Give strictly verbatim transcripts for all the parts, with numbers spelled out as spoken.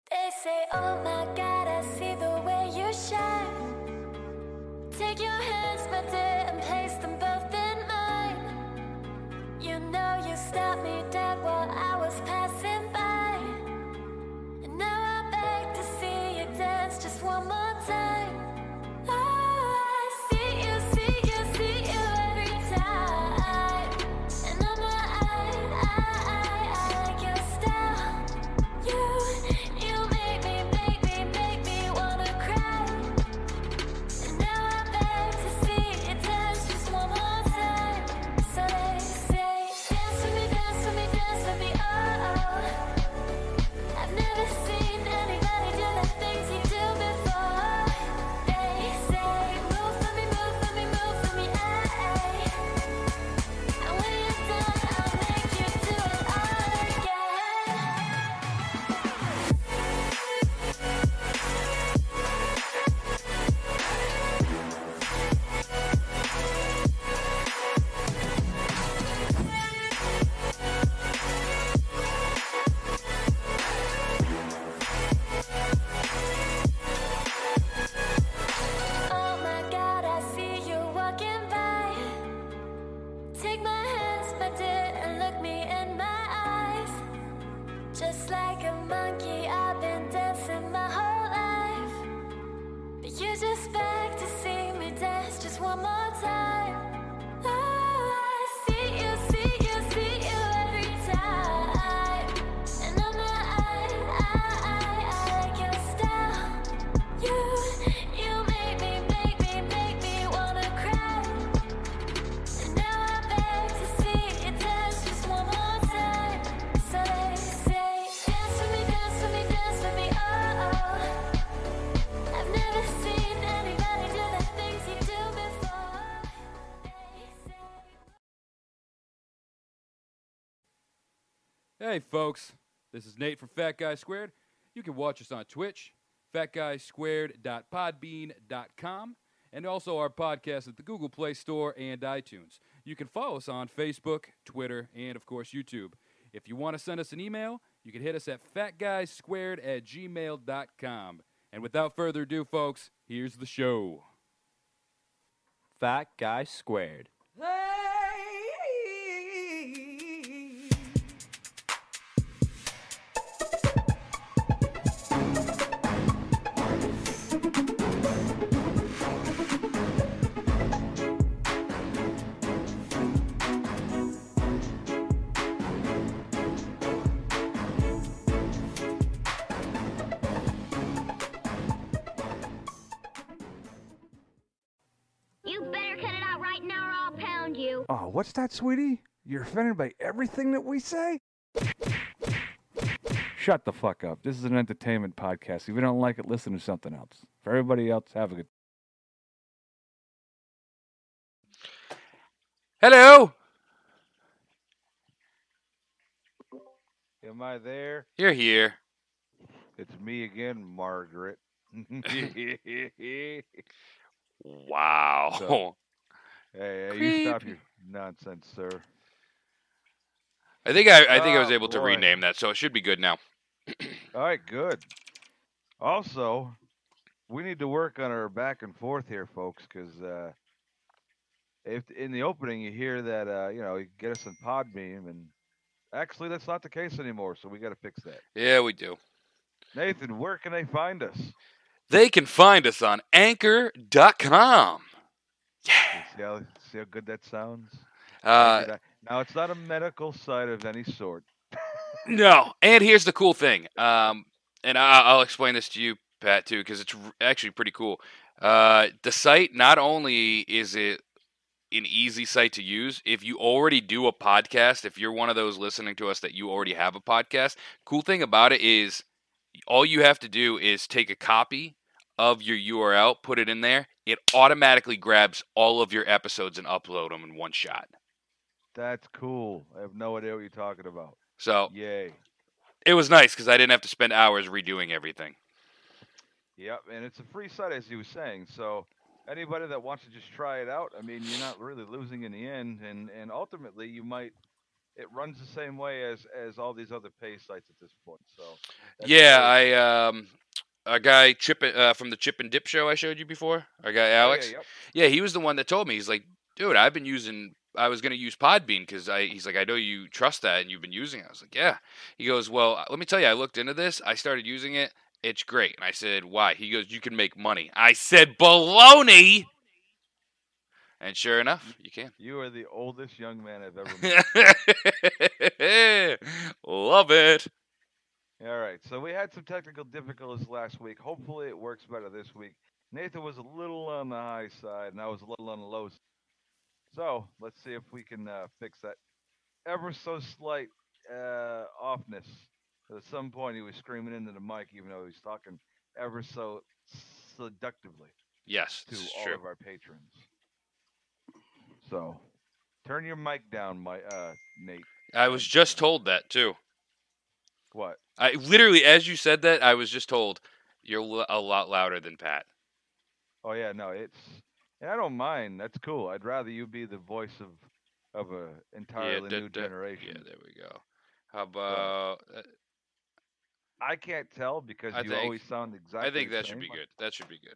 They say, oh my God, I see the way you shine. Take your hands, my dear, and place them both in mine. You know you stopped me dead while I was passing by. And now I beg to see you dance just one more time. Oh, I see you, see you, see you every time. And I'm like, I, I, I, I like your style. You, you make me, make me, make me wanna cry. And now I beg to see you dance just one more time. So they say, dance with me, dance with me, dance with me, oh, oh. I've never seen anybody do the things you do before. They say, move for me, move for me, move for me, ay. And when you're done, I'll make you do it all again. Oh my God, I see you walking by. Take my hands, my dear, and look me in my eyes. Just like a monkey, I've been dancing my whole life. But you just beg to see me dance just one more time. Oh, I see you, see you, see you every time. And I'm like, I, I, I, I like your style. You, you make me, make me, make me wanna cry. And now I beg to see you dance just one more time. So they say, dance with me, dance with me, dance with me, oh, oh. I've never seen anybody do the things you do before. They say. Hey folks, this is Nate from Fat Guy Squared. You can watch us on Twitch, fat guy squared dot podbean dot com, and also our podcast at the Google Play Store and iTunes. You can follow us on Facebook, Twitter, and of course YouTube. If you want to send us an email, you can hit us at fat guy squared at gmail dot com. And without further ado, folks, here's the show. Fat Guy Squared. You better cut it out right now or I'll pound you. Oh, what's that, sweetie? You're offended by everything that we say? Shut the fuck up. This is an entertainment podcast. If you don't like it, listen to something else. For everybody else, have a good... Hello! Am I there? You're here. It's me again, Margaret. Wow. So- Hey, hey, you stop your nonsense, sir. I think I, I think I was Oh, able to boy. rename that, so it should be good now. All right, good. Also, we need to work on our back and forth here, folks, because uh, if in the opening you hear that, uh, you know, you get us in Podbeam, and actually that's not the case anymore, so we got to fix that. Yeah, we do. Nathan, where can they find us? They can find us on anchor dot com. You see how, see how good that sounds? Uh, now, it's not a medical site of any sort. no, and here's the cool thing. Um, and I, I'll explain this to you, Pat, too, because it's r- actually pretty cool. Uh, the site, not only is it an easy site to use, if you already do a podcast, if you're one of those listening to us that you already have a podcast, cool thing about it is all you have to do is take a copy of your U R L, put it in there. It automatically grabs all of your episodes and upload them in one shot. That's cool. I have no idea what you're talking about. So Yay. it was nice because I didn't have to spend hours redoing everything. Yep, and it's a free site, as you were saying. So anybody that wants to just try it out, I mean, you're not really losing in the end, and and ultimately you might it runs the same way as as all these other pay sites at this point. So that's Yeah, very cool. I um, a guy Chip uh, from the Chip and Dip show I showed you before. Our guy Oh yeah, Alex. yep. Yeah, he was the one that told me. He's like, dude, I've been using. I was gonna use Podbean because I. He's like, I know you trust that and you've been using it. I was like, yeah. He goes, well, let me tell you, I looked into this. I started using it. It's great. And I said, why? He goes, you can make money. I said, baloney. And sure enough, you can. You are the oldest young man I've ever met. Love it. All right, so we had some technical difficulties last week. Hopefully, it works better this week. Nathan was a little on the high side, and I was a little on the low side. So let's see if we can uh, fix that ever so slight uh, offness. At some point, he was screaming into the mic, even though he was talking ever so seductively Yes, to this is all true. of our patrons. So, turn your mic down, my uh, Nate. I was just told that too. What? I literally, as you said that, I was just told you're l- a lot louder than Pat. Oh yeah, no, it's. And I don't mind. That's cool. I'd rather you be the voice of of a entirely yeah, new da- da- generation. Yeah, there we go. How about? Uh, I can't tell because I you think- always sound exactly. I think the that should same. be good. That should be good.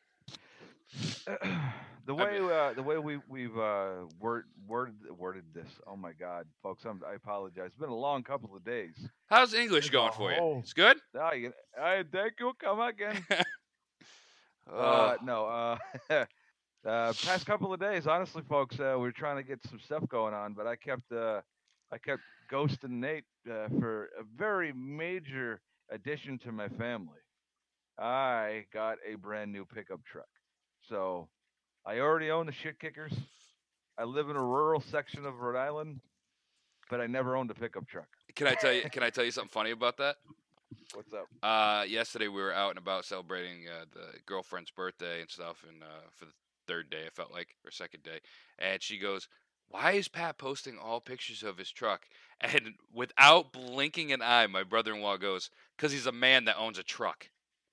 the way uh, the way we we've uh, word worded worded this. Oh my God, folks, I'm, I apologize. It's been a long couple of days. How's English There's going a for you? whole- It's good. Ah, you, I thank you. Come again. Oh, Uh, no. Uh, uh, past couple of days, honestly, folks, uh, we were trying to get some stuff going on, but I kept uh, I kept ghosting Nate uh, for a very major addition to my family. I got a brand new pickup truck, so I already own the shit kickers. I live in a rural section of Rhode Island, but I never owned a pickup truck. can I tell you? Can I tell you something funny about that? What's up? Uh, yesterday we were out and about celebrating uh, the girlfriend's birthday and stuff, and uh, for the third day, it felt like, or second day, and she goes, "Why is Pat posting all pictures of his truck?" And without blinking an eye, my brother-in-law goes, "Cause he's a man that owns a truck."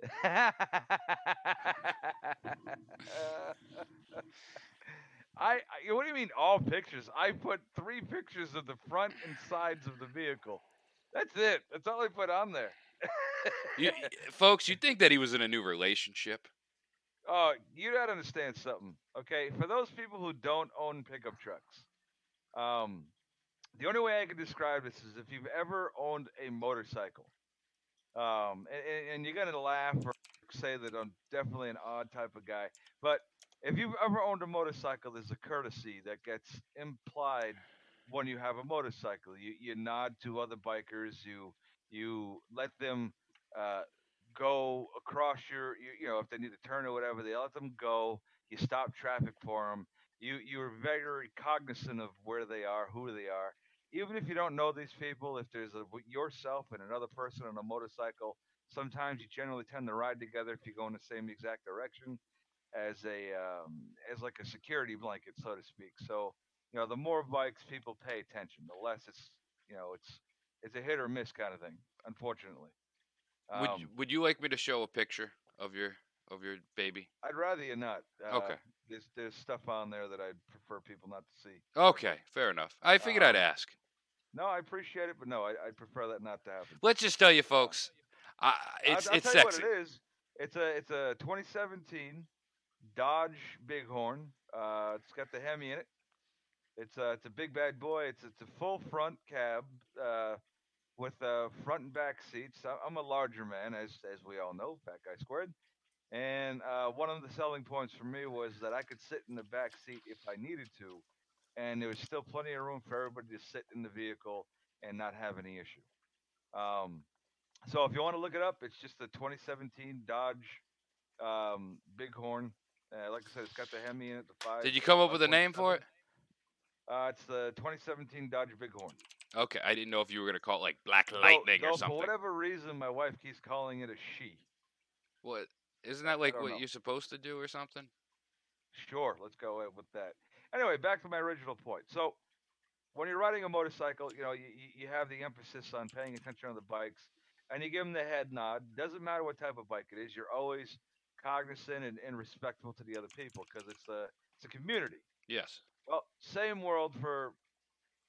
I, I what do you mean all pictures? I put three pictures of the front and sides of the vehicle. That's it. That's all I put on there. You, folks, you think that he was in a new relationship? Oh, you gotta understand something, okay? For those people who don't own pickup trucks, um, the only way I can describe this is if you've ever owned a motorcycle. Um, and, and you're gonna laugh or say that I'm definitely an odd type of guy, but if you've ever owned a motorcycle, there's a courtesy that gets implied when you have a motorcycle. You you nod to other bikers. You you let them uh, go across your you, you know if they need to turn or whatever, they let them go. You stop traffic for them. You you're very cognizant of where they are, who they are. Even if you don't know these people, if there's a yourself and another person on a motorcycle, sometimes you generally tend to ride together if you go in the same exact direction as a um, as like a security blanket, so to speak. So you know, the more bikes people pay attention, the less it's you know it's it's a hit or miss kind of thing. Unfortunately, Would um, Would you like me to show a picture of your of your baby? I'd rather you not. Uh, Okay. There's there's stuff on there that I'd prefer people not to see. Okay, fair enough. I figured I'd Um, ask. No, I appreciate it, but no, I, I'd prefer that not to happen. Let's just tell you, folks, I, it's I'll, I'll it's tell sexy. you what it is. It's a it's a twenty seventeen Dodge Bighorn. Uh, it's got the Hemi in it. It's a it's a big bad boy. It's it's a full front cab uh, with uh, front and back seats. I- I'm a larger man, as as we all know, fat guy squared. And uh, one of the selling points for me was that I could sit in the back seat if I needed to, and there was still plenty of room for everybody to sit in the vehicle and not have any issue. Um, so if you want to look it up, it's just the twenty seventeen Dodge um, Bighorn. Uh, like I said, it's got the Hemi in it. The five. Did you come up with a name for it? Uh, it's the twenty seventeen Dodge Bighorn. Okay, I didn't know if you were gonna call it like Black Though- Lightning though or For something. whatever reason, my wife keeps calling it a she. What? Isn't that like don't what know. you're supposed to do or something? Sure, let's go with that. Anyway, back to my original point. So, when you're riding a motorcycle, you know, you, you you have the emphasis on paying attention on the bikes, and you give them the head nod. Doesn't matter what type of bike it is. You're always cognizant and, and respectful to the other people because it's a it's a community. Yes. Well, same world for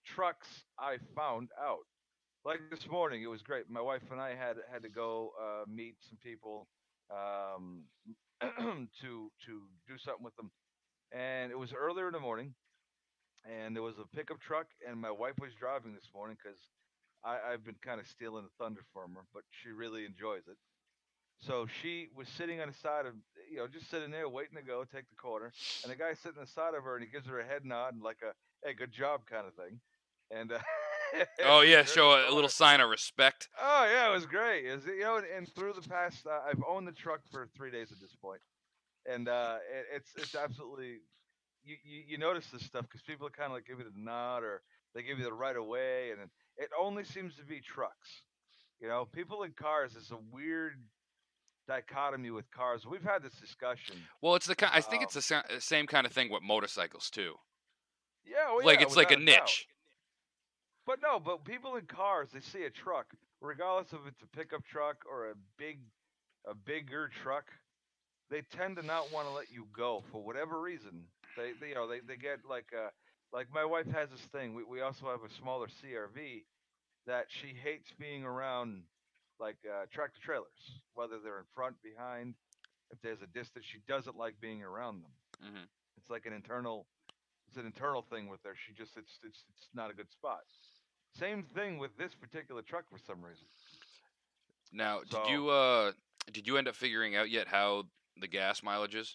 trucks I found out. Like this morning, it was great. My wife and I had had to go uh, meet some people um, to to do something with them, and it was earlier in the morning, and there was a pickup truck, and my wife was driving this morning because I've been kind of stealing the thunder from her, but she really enjoys it. So she was sitting on the side of, you know, just sitting there waiting to go, take the corner. And the guy sitting on the side of her, and he gives her a head nod and like a, hey, good job kind of thing. And uh, Oh we yeah, turned show the a, a little corner. sign of respect. Oh, yeah, it was great. It was, you know, and, and through the past, uh, I've owned the truck for three days at this point. And uh, it, it's it's absolutely, you, you, you notice this stuff because people kind of like give you the nod or they give you the right of way. And it only seems to be trucks. You know, people in cars is a weird dichotomy with cars. We've had this discussion. Well, it's the ki- I think Um, it's the sa- same kind of thing with motorcycles too. yeah, well, Like yeah, it's like a without a doubt. niche. But no, but people in cars, they see a truck, regardless if it's a pickup truck or a big, a bigger truck, they tend to not want to let you go for whatever reason. They, they you know, they, they get like, uh, like my wife has this thing. We, we also have a smaller C R V that she hates being around, like uh, tractor trailers, whether they're in front, behind. If there's a distance, she doesn't like being around them. Hmm. It's like an internal, it's an internal thing with her. She just, it's, it's, it's not a good spot. Same thing with this particular truck for some reason. Now, did So, you uh did you end up figuring out yet how the gas mileage is?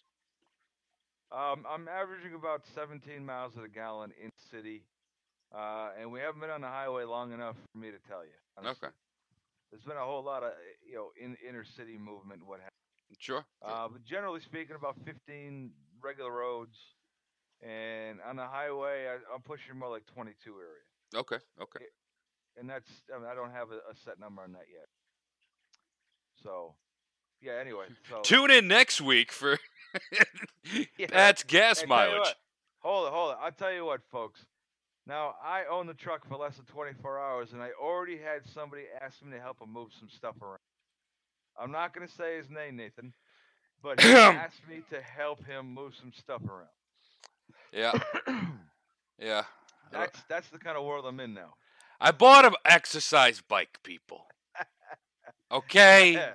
um, I'm averaging about seventeen miles to the gallon in city, uh, and we haven't been on the highway long enough for me to tell you. Honestly. Okay, There's been a whole lot of, you know, in inner city movement, what have. sure. sure. Uh, but generally speaking, about fifteen regular roads, and on the highway, I, I'm pushing more like twenty-two area. Okay, okay. And that's, I mean, I don't have a, a set number on that yet. So, yeah. Anyway, so Tune in next week for yeah. Pat's gas And tell you mileage. what, hold it, hold it. I'll tell you what, folks. Now I own the truck for less than twenty-four hours, and I already had somebody ask me to help him move some stuff around. I'm not going to say his name, Nathan, but he asked me to help him move some stuff around. Yeah, yeah. I don't- That's that's the kind of world I'm in now. I bought an exercise bike, people. Okay. Yeah.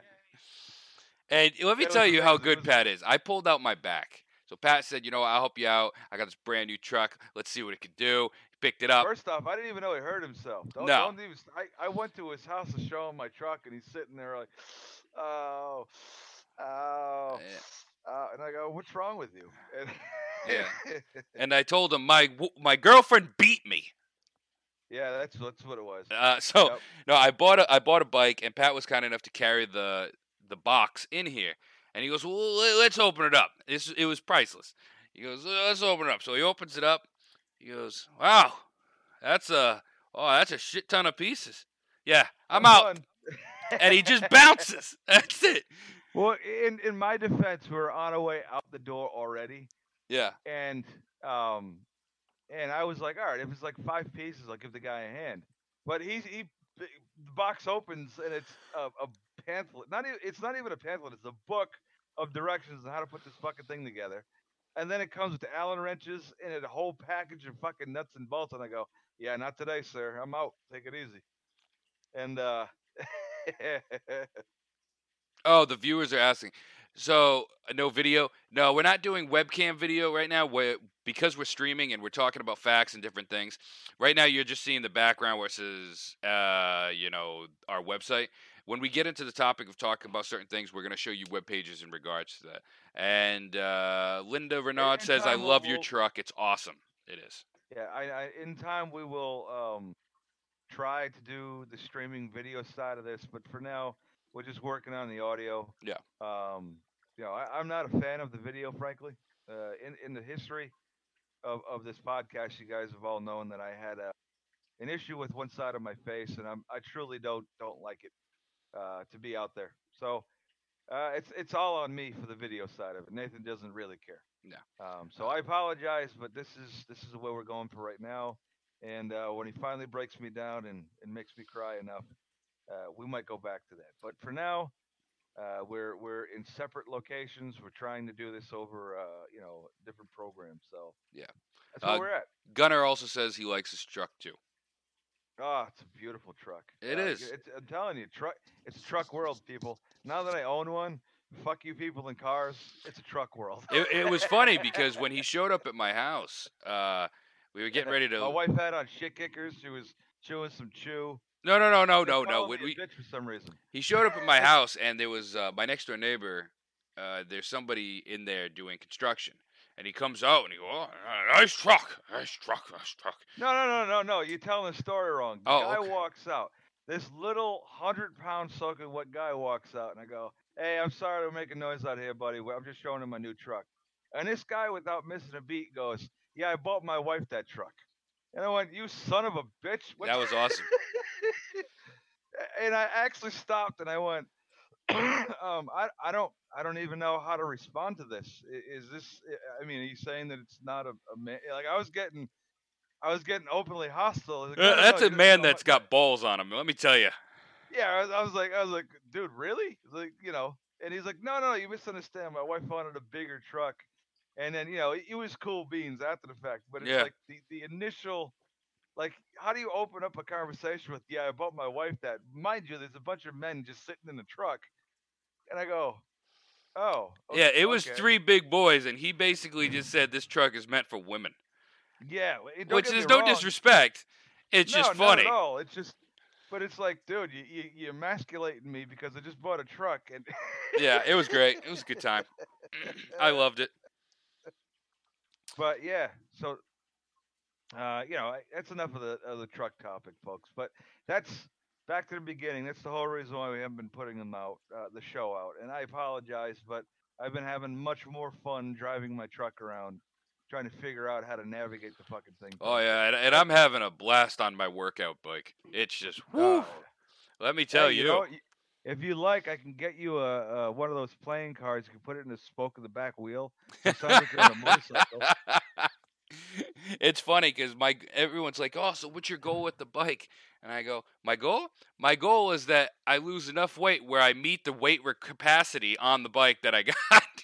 And let me That was tell you how amazing, good wasn't it? Pat is. I pulled out my back. So Pat said, you know, I'll help you out. I got this brand new truck. Let's see what it can do. He picked it up. First off, I didn't even know he hurt himself. Don't, No. don't even. I, I went to his house to show him my truck, and he's sitting there like, oh, oh, uh, and I go, what's wrong with you? And Yeah. And I told him my w- my girlfriend beat me. yeah, that's that's what it was. Uh, so Yep. no, I bought a I bought a bike, and Pat was kind enough to carry the the box in here. And he goes, well, le- let's open it up. It's, it was priceless. He goes, let's open it up. So he opens it up. He goes, wow, that's a oh, that's a shit ton of pieces. Yeah, I'm Have out. fun. And he just bounces. That's it. Well, in in my defense, we were on our way out the door already, Yeah. and um, and I was like, all right, if it's like five pieces, I'll give the guy a hand. But he's he, the box opens and it's a, a pamphlet. Not even it's not even a pamphlet. It's a book of directions on how to put this fucking thing together. And then it comes with the Allen wrenches and a whole package of fucking nuts and bolts. And I go, yeah, not today, sir. I'm out. Take it easy. And uh, Oh, the viewers are asking. So, uh, no video? No, we're not doing webcam video right now. We're, because we're streaming and we're talking about facts and different things. Right now, you're just seeing the background where it says, uh, you know, our website. When we get into the topic of talking about certain things, we're going to show you web pages in regards to that. And uh, Linda Renaud in says, I time, we'll- love your we'll- truck. It's awesome. It is. yeah, I, I in time we will um, try to do the streaming video side of this, but for now we're just working on the audio. Yeah. Um, you know, I, I'm not a fan of the video, frankly. Uh, in in the history of, of this podcast, you guys have all known that I had a an issue with one side of my face, and I'm I truly don't don't like it uh, to be out there. So uh, it's it's all on me for the video side of it. Nathan doesn't really care. No. Um, so I apologize, but this is this is the way we're going for right now. And uh, when he finally breaks me down and, and makes me cry enough, uh, we might go back to that. But for now, uh, we're we're in separate locations. We're trying to do this over uh, you know different programs. So Yeah. That's where Uh, we're at. Gunnar also says he likes his truck too. Oh, it's a beautiful truck. It Uh, is. It's, I'm telling you, truck. It's truck world, people. Now that I own one, fuck you people in cars. It's a truck world. It, it was funny because when he showed up at my house, uh, we were getting ready to. My wife had on shit kickers. She was chewing some chew. No, no, no, no, They no, no. call When me a we, bitch for some reason. he showed up at my house, and there was uh, my next door neighbor. Uh, there's somebody in there doing construction, and he comes out and he goes, oh, "Nice truck, nice truck, nice truck." No, no, no, no, no. You're telling the story wrong. The Oh, guy okay. walks out. This little hundred pound soaking wet guy walks out, and I go, "Hey, I'm sorry to make a noise out here, buddy. I'm just showing him my new truck." And this guy, without missing a beat, goes, "Yeah, I bought my wife that truck." And I went, "You son of a bitch!" What That was awesome. and I actually stopped and I went, um, I, I don't I don't even know how to respond to this. I- Is this? I mean, are you saying that it's not a, a man? Like I was getting, I was getting openly hostile. Like, Uh, no, no, That's no, a you- man no, that's my- got balls on him. Let me tell you. Yeah, I was, I was like, I was like, dude, really? Like, you know? And he's like, no, no, you misunderstand. My wife wanted a bigger truck, and then you know, it, it was cool beans after the fact. But it's Yeah. like the the initial. Like, how do you open up a conversation with, yeah, I bought my wife that? Mind you, there's a bunch of men just sitting in the truck. And I go, oh. Yeah, okay, it was okay. three big boys, and he basically just said this truck is meant for women. Yeah. well, don't Which get is me no wrong. disrespect. It's no, just not funny. at all. It's just, but it's like, dude, you, you, you're emasculating me because I just bought a truck. And Yeah, it was great. It was a good time. I loved it. But yeah, so uh, you know, I- that's enough of the of the truck topic, folks. But that's back to the beginning. That's the whole reason why we haven't been putting them out, uh, the show out. And I apologize, but I've been having much more fun driving my truck around, trying to figure out how to navigate the fucking thing. Oh yeah, and, and I'm having a blast on my workout bike. It's just whoo. Uh, Let me tell hey, you. know, what? if you like, I can get you a, a one of those playing cards. You can put it in the spoke of the back wheel. It sounds like you're on a motorcycle. It's funny because my everyone's like, "Oh, so what's your goal with the bike?" And I go, "My goal? My goal is that I lose enough weight where I meet the weight re- capacity on the bike that I got."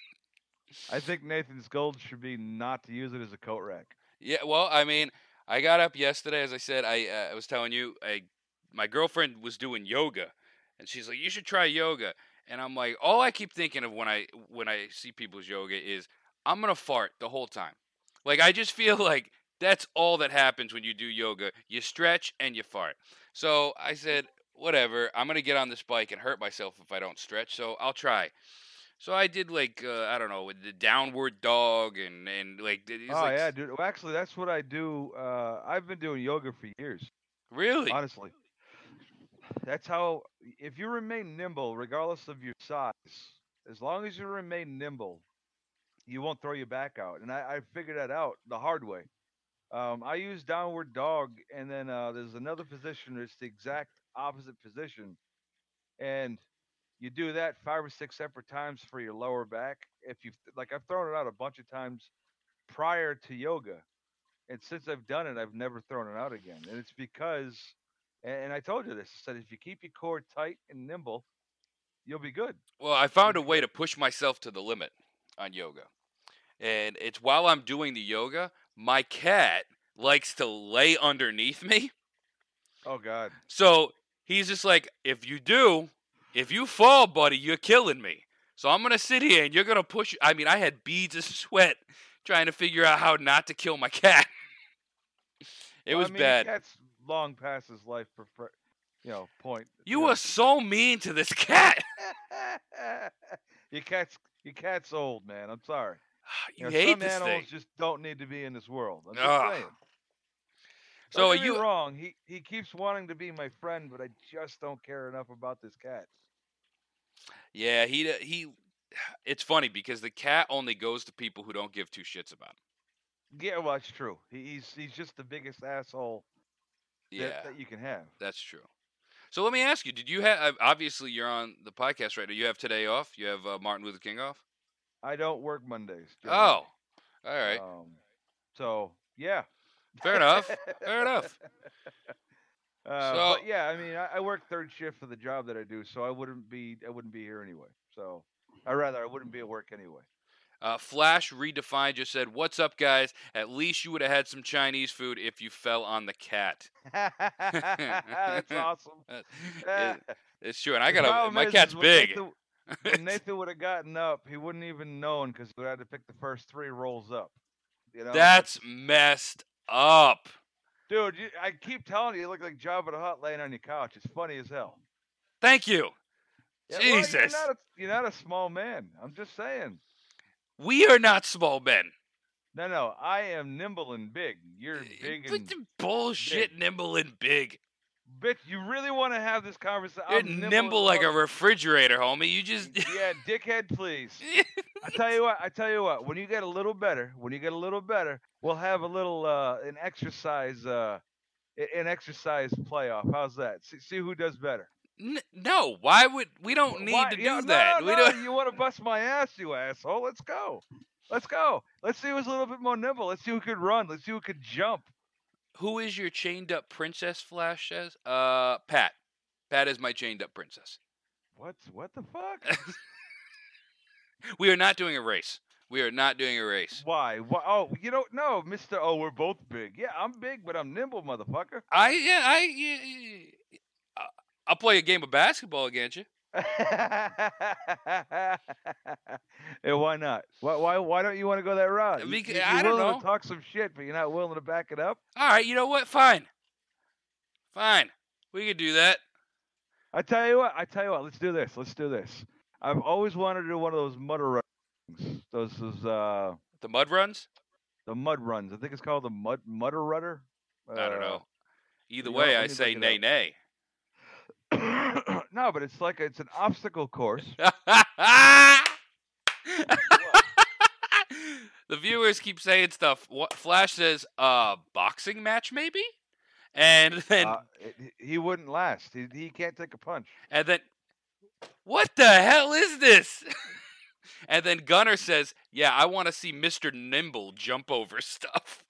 I think Nathan's goal should be not to use it as a coat rack. Yeah, well, I mean, I got up yesterday, as I said. I uh, I was telling you, I my girlfriend was doing yoga, and she's like, "You should try yoga." And I'm like, all I keep thinking of when I when I see people's yoga is I'm gonna fart the whole time. Like I just feel like that's all that happens when you do yoga. You stretch and you fart. So I said, whatever. I'm gonna get on this bike and hurt myself if I don't stretch. So I'll try. So I did like uh, I don't know, with the downward dog and and like it's Oh like, yeah, dude. Well, actually, that's what I do. Uh, I've been doing yoga for years. really? Honestly, that's how. If you remain nimble, regardless of your size, as long as you remain nimble, you won't throw your back out. And I, I figured that out the hard way. Um, I use downward dog, and then uh, there's another position. It's the exact opposite position, and you do that five or six separate times for your lower back. If you like, I've thrown it out a bunch of times prior to yoga, and since I've done it, I've never thrown it out again. And it's because, and and I told you this, I said if you keep your core tight and nimble, you'll be good. Well, I found a You'll be way good. to push myself to the limit on yoga. And it's while I'm doing the yoga, my cat likes to lay underneath me. Oh God. So he's just like, if you do, if you fall, buddy, you're killing me. So I'm going to sit here and you're going to push. I mean, I had beads of sweat trying to figure out how not to kill my cat. It Well, was I mean, bad. The cat's long past his life, prefer, you know, point. You know. were so mean to this cat. your cat's your cat's old, man. I'm sorry. You know, hate some this animals thing. just don't need to be in this world. I'm just Ugh. saying. So Don't are get me you wrong? He he keeps wanting to be my friend, but I just don't care enough about this cat. Yeah, he he it's funny because the cat only goes to people who don't give two shits about him. Yeah, well, that's true. He, he's he's just the biggest asshole Yeah, that, that you can have. that's true. So let me ask you: did you have? Obviously, you're on the podcast right now. You have today off. You have uh, Martin Luther King off. I don't work Mondays. Oh, generally. all right. Um, so yeah. Fair enough. Fair enough. Uh, So- but yeah, I mean, I, I work third shift for the job that I do, so I wouldn't be I wouldn't be here anyway. So I rather I wouldn't be at work anyway. Uh, Flash Redefined just said, "What's up, guys? At least you would have had some Chinese food if you fell on the cat." That's awesome. It- it's true, and I The got a problem my is, cat's is when big. Nathan, when Nathan would have gotten up, he wouldn't even known because he would have had to pick the first three rolls up. You know, That's messed up. dude. You, I keep telling you, you look like Jabba the Hutt laying on your couch. It's funny as hell. Thank you. Yeah, well, you're Jesus, not, a, you're not a small man. I'm just saying. we are not small men. No, no, I am nimble and big. You're big But and the bullshit, nimble and big. bitch. You really want to have this conversation? You're I'm nimble, and like a mother- refrigerator, homie. You just Yeah, dickhead, please. I tell you what. I tell you what. When you get a little better, when you get a little better, we'll have a little uh, an exercise, uh, a- an exercise playoff. How's that? See, see who does better. N- no. Why would we don't need Why- to do yeah, that? No, we no, don't. You want to bust my ass, you asshole? Let's go. Let's go. Let's see who's a little bit more nimble. Let's see who could run. Let's see who could jump. Who is your chained up princess? Flash says. Uh, Pat. Pat is my chained up princess. What's what the fuck? We are not doing a race. We are not doing a race. Why? Why? Oh, you don't know, Mister Oh, we're both big. Yeah, I'm big, but I'm nimble, motherfucker. I yeah I. Yeah, I'll play a game of basketball against you. Hey, why not? Why, why? Why don't you want to go that route? You, Because- you- I you're don't willing know. to talk some shit, but you're not willing to back it up. All right, you know what? Fine. Fine. We could do that. I tell you what. I tell you what. Let's do this. Let's do this. I've always wanted to do one of those mud runs. Those, those, uh, The mud runs? the mud runs. I think it's called the mud mudder rudder. I don't Uh, know. Either you way, know, I let me say look it nay up. nay. No, but it's like it's an obstacle course. The viewers keep saying stuff. What Flash says, uh, boxing match maybe, and then Uh, it, he wouldn't last. He, he can't take a punch. and then, what the hell is this? And then Gunner says, "Yeah, I want to see Mister Nimble jump over stuff."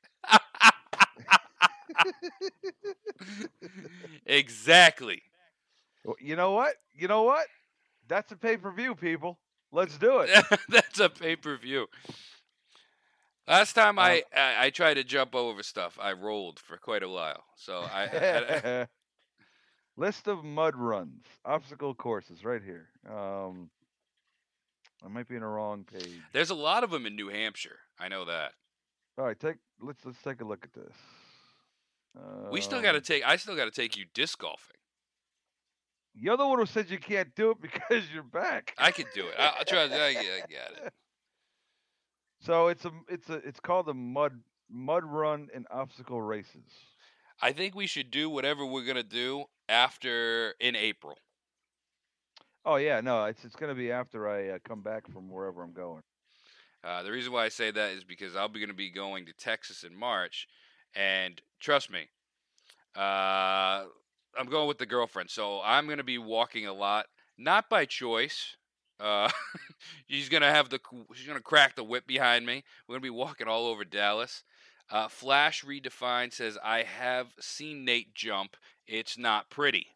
Exactly. Well, you know what? You know what? That's a pay per view, people. Let's do it. That's a pay per view. Last time I, I I tried to jump over stuff, I rolled for quite a while. So I, I, I List of mud runs, obstacle courses, right here. Um, I might be in the wrong page. there's a lot of them in New Hampshire. I know that. All right, take let's let's take a look at this. We still got to Um, take. I still got to take you disc golfing. You're the one who said you can't do it because you're back. I could do it. I, I'll try. I, I got it. So it's a it's a it's called the mud mud run and obstacle races. I think we should do whatever we're gonna do after in April. Oh yeah, no, it's it's gonna be after I uh, come back from wherever I'm going. Uh, the reason why I say that is because I'll be going to be going to Texas in March, and trust me, uh, I'm going with the girlfriend, so I'm going to be walking a lot, not by choice. Uh, she's going to have the she's going to crack the whip behind me. We're going to be walking all over Dallas. Uh, Flash Redefined says, "I have seen Nate jump. It's not pretty."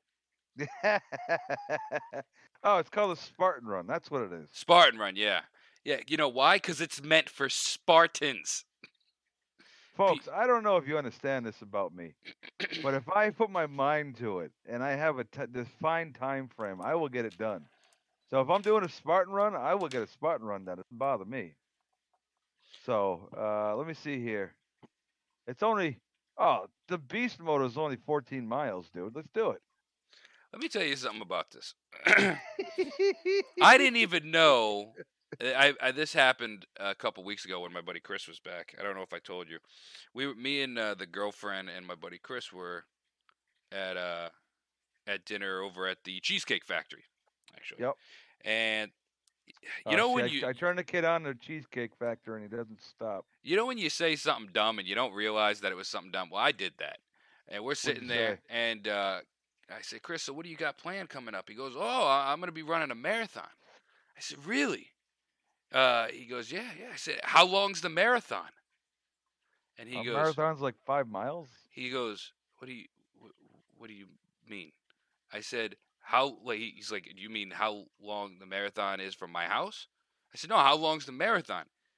Oh, it's called a Spartan Run. That's what it is. Spartan Run, yeah. Yeah, you know why? Because it's meant for Spartans. Folks, I don't know if you understand this about me, but if I put my mind to it and I have a t- defined time frame, I will get it done. So if I'm doing a Spartan Run, I will get a Spartan Run done. It doesn't bother me. So uh, let me see here. It's only oh the Beast Motor is only fourteen miles, dude. Let's do it. Let me tell you something about this. I didn't even know. I, I this happened a couple weeks ago when my buddy Chris was back. I don't know if I told you. We were, me and uh, the girlfriend and my buddy Chris were at uh at dinner over at the Cheesecake Factory, actually. Yep. And Oh, you know see, when I, you I turn the kid on the Cheesecake Factory and he doesn't stop. you know when you say something dumb and you don't realize that it was something dumb. Well, I did that, and we're sitting you there, say? and uh, I said, "Chris, so what do you got planned coming up?" He goes, "Oh, I- I'm going to be running a marathon." I said, "Really?" Uh, he goes, "Yeah, yeah." I said, "How long's the marathon?" And he A goes, marathon's like five miles. he goes, "What do you, what, what do you mean?" I said, "How?" Like he's like, "Do you mean how long the marathon is from my house?" I said, "No, how long's the marathon?"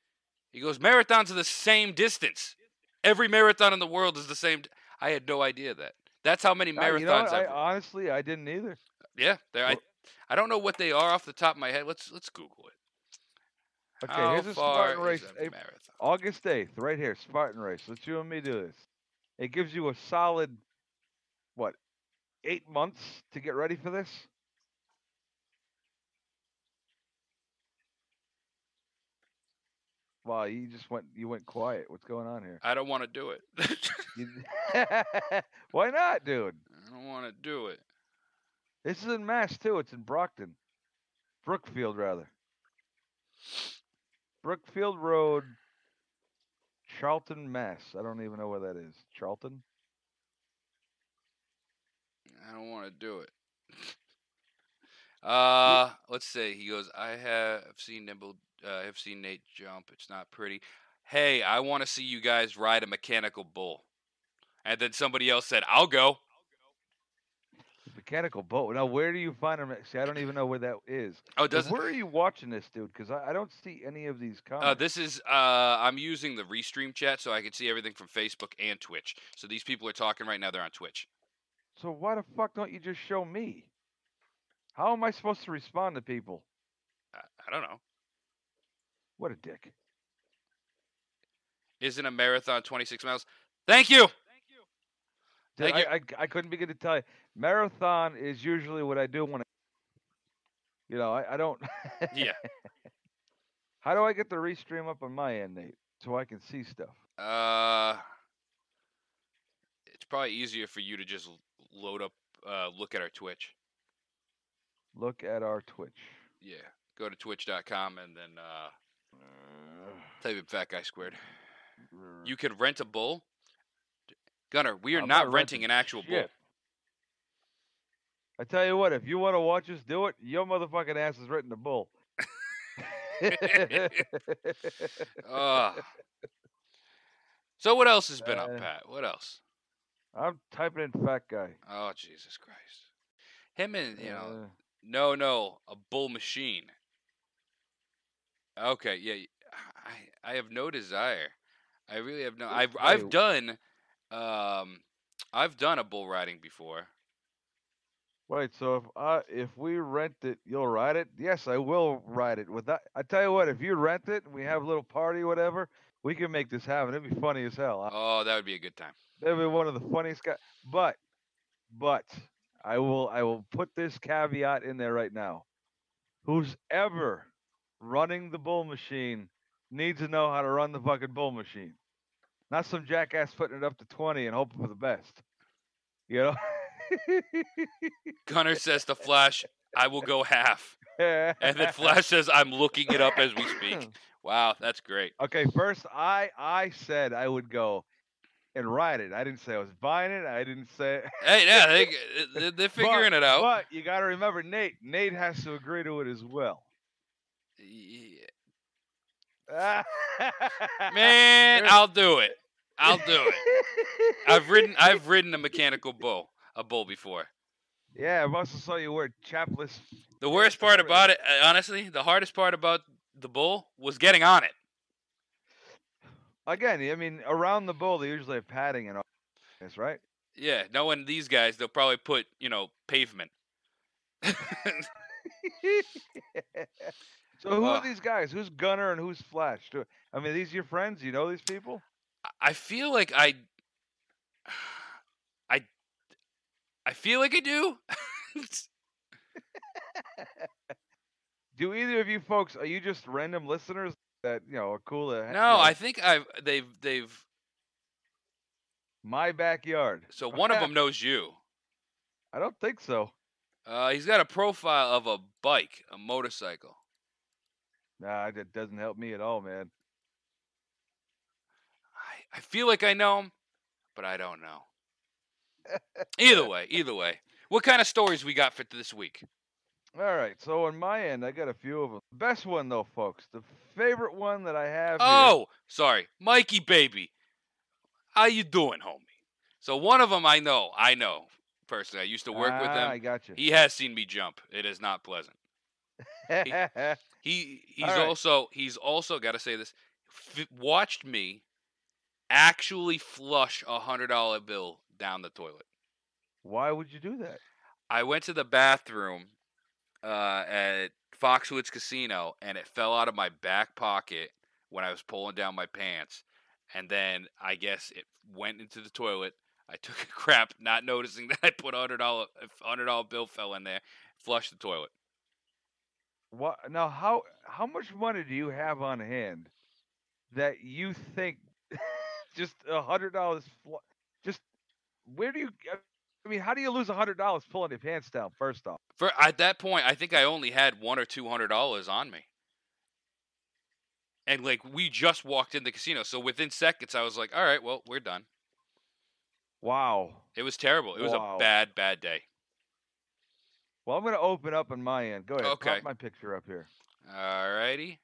He goes, marathons are the same distance. Every marathon in the world is the same. D-. I had no idea that. That's how many Uh, marathons you know what? I, I've. honestly, I didn't either. Yeah, there. I, Well- I don't know what they are off the top of my head. Let's let's Google it. Okay, How here's a far Spartan race. is a April- marathon? August eighth, right here, Spartan race. Let's you and me do this. It gives you a solid, what, eight months to get ready for this? Wow, you just went you went quiet. What's going on here? I don't want to do it. You- Why not, dude? I don't want to do it. This is in Mass too. It's in Brockton, Brookfield rather. Brookfield Road, Charlton, Mass. I don't even know where that is. Charlton. I don't want to do it. Uh, let's see. He goes, I have seen Nimble. Uh, I have seen Nate jump. It's not pretty. Hey, I want to see you guys ride a mechanical bull. And then somebody else said, I'll go. Mechanical boat. Now, where do you find them? See, I don't even know where that is. Oh, But does where are you watching this, dude? Because I, I don't see any of these comments. Uh, this is uh, I'm using the Restream chat so I can see everything from Facebook and Twitch. So these people are talking right now. They're on Twitch. So why the fuck don't you just show me? How am I supposed to respond to people? I, I don't know. What a dick. Isn't a marathon twenty-six miles? Thank you. Dude, Thank I, you. I, I couldn't begin to tell you. Marathon is usually what I do when I, you know, I, I don't. Yeah. How do I get the restream up on my end, Nate, so I can see stuff? Uh, it's probably easier for you to just l- load up, uh, look at our Twitch. Look at our Twitch. Yeah. Go to twitch dot com and then uh, type in Fat Guy Squared. You can rent a bull. Gunner, we are I'm not not renting renting an actual bull. shit. I tell you what, if you want to watch us do it, your motherfucking ass is written a bull. Ah. So what else has been up, Uh, Pat? What else? I'm typing in fat guy. Oh, Jesus Christ. Him and, you know, Uh, no, no, a bull machine. Okay, yeah, y- I, I have no desire. I really have no. I've, I've Wait. done, um, I've done a bull riding before. Wait, so if I if we rent it, you'll ride it? Yes, I will ride it. With that, I tell you what, if you rent it, and we have a little party, whatever, we can make this happen. It'd be funny as hell. I- Oh, that would be a good time. That'd be one of the funniest guys. But, but I will I will put this caveat in there right now. Who's ever running the bull machine needs to know how to run the fucking bull machine. Not some jackass putting it up to twenty and hoping for the best. You know? Gunner says to Flash, I will go half. And then Flash says, I'm looking it up as we speak. Wow, that's great. Okay, first I I said I would go and ride it. I didn't say I was buying it. I didn't say Hey, yeah, they, they- they're figuring But- it out. But you got to remember, Nate. Nate has to agree to it as well. Yeah. Man, I'll do it. I'll do it. I've ridden I've ridden a mechanical bull, a bull before. Yeah, I also saw you wear chapless. The worst part about it, uh, honestly, the hardest part about the bull was getting on it. Again, I mean, around the bull, they usually have padding and all this, right? Yeah, knowing these guys, they'll probably put, you know, pavement. So who Uh. are these guys? Who's Gunner and who's Flash? Do- I mean, are these your friends? You know these people? I feel like I I I feel like I do. Do either of you folks, are you just random listeners that, you know, are cool to... No, I think I've they've they've My backyard. so one of them knows you. I don't think so. Uh, he's got a profile of a bike, a motorcycle. Nah, that doesn't help me at all, man. I, I feel like I know him, but I don't know. Either way, either way. What kind of stories we got for this week? All right, so on my end, I got a few of them. Best one, though, folks. The favorite one that I have here- Oh, sorry, Mikey baby. How you doing, homie? So one of them I know, I know personally. I used to work with Ah, him. I got you. He has seen me jump. It is not pleasant. He he's All right. also he's also got to say this. f- watched me actually flush a hundred dollar bill down the toilet. Why would you do that? I went to the bathroom uh, at Foxwoods Casino, and it fell out of my back pocket when I was pulling down my pants. And then I guess it went into the toilet. I took a crap, not noticing that I put a hundred dollar hundred dollar bill fell in there. Flushed the toilet. What now? How how much money do you have on hand that you think just a hundred dollars? Fl- just where do you? I mean, how do you lose a hundred dollars pulling your pants down? First off, For at that point, I think I only had one or two hundred dollars on me. And like we just walked in the casino, so within seconds I was like, "All right, well, we're done." wow. It was terrible. It was Wow. a bad, bad day. Well, I'm going to open up on my end. Go ahead. Okay. Pop my picture up here. Alrighty.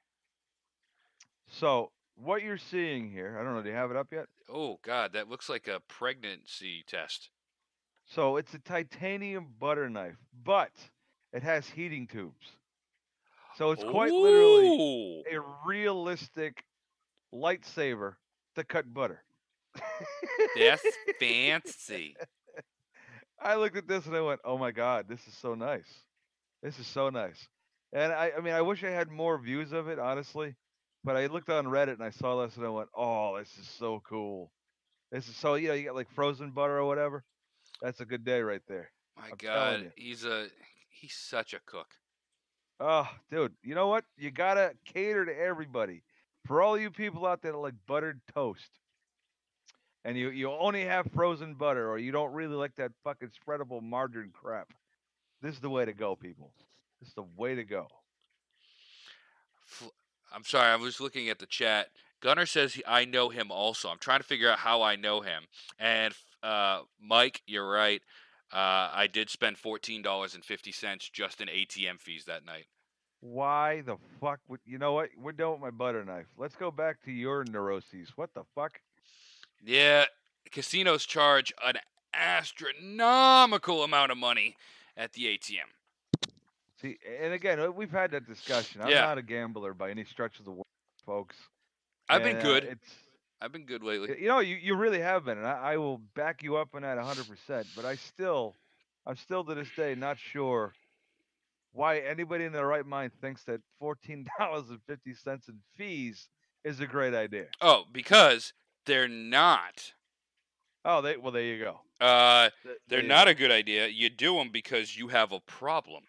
So what you're seeing here, I don't know. Do you have it up yet? Oh God, that looks like a pregnancy test. So it's a titanium butter knife, but it has heating tubes. So it's quite literally Ooh. a realistic lightsaber to cut butter. That's fancy. I looked at this and I went, "Oh my god, this is so nice. This is so nice." And I, I mean, I wish I had more views of it, honestly. But I looked on Reddit and I saw this and I went, "Oh, this is so cool. This is so you know you got like frozen butter or whatever. That's a good day right there." My I'm telling God, you. he's a he's such a cook. Oh, dude, you know what? You gotta cater to everybody. For all you people out there that like buttered toast, and you you only have frozen butter, or you don't really like that fucking spreadable margarine crap, this is the way to go, people. This is the way to go. Fl- I'm sorry, I was looking at the chat. Gunnar says he, I know him also. I'm trying to figure out how I know him. And uh, Mike, you're right. Uh, I did spend fourteen dollars and fifty cents just in A T M fees that night. Why the fuck would you know what? We're done with my butter knife. Let's go back to your neuroses. What the fuck? Yeah, casinos charge an astronomical amount of money at the A T M. See, and again, uh, we've had that discussion. I'm Yeah. not a gambler by any stretch of the word, folks. I've been And, uh, good. It's I've been good lately. you know, you, you really have been, and I, I will back you up on that one hundred percent. But I still, I'm still to this day not sure why anybody in their right mind thinks that fourteen dollars and fifty cents in fees is a great idea. Oh, because they're not. Oh, they well, there you go. Uh, Th- there they're you not go. a good idea. You do them because you have a problem.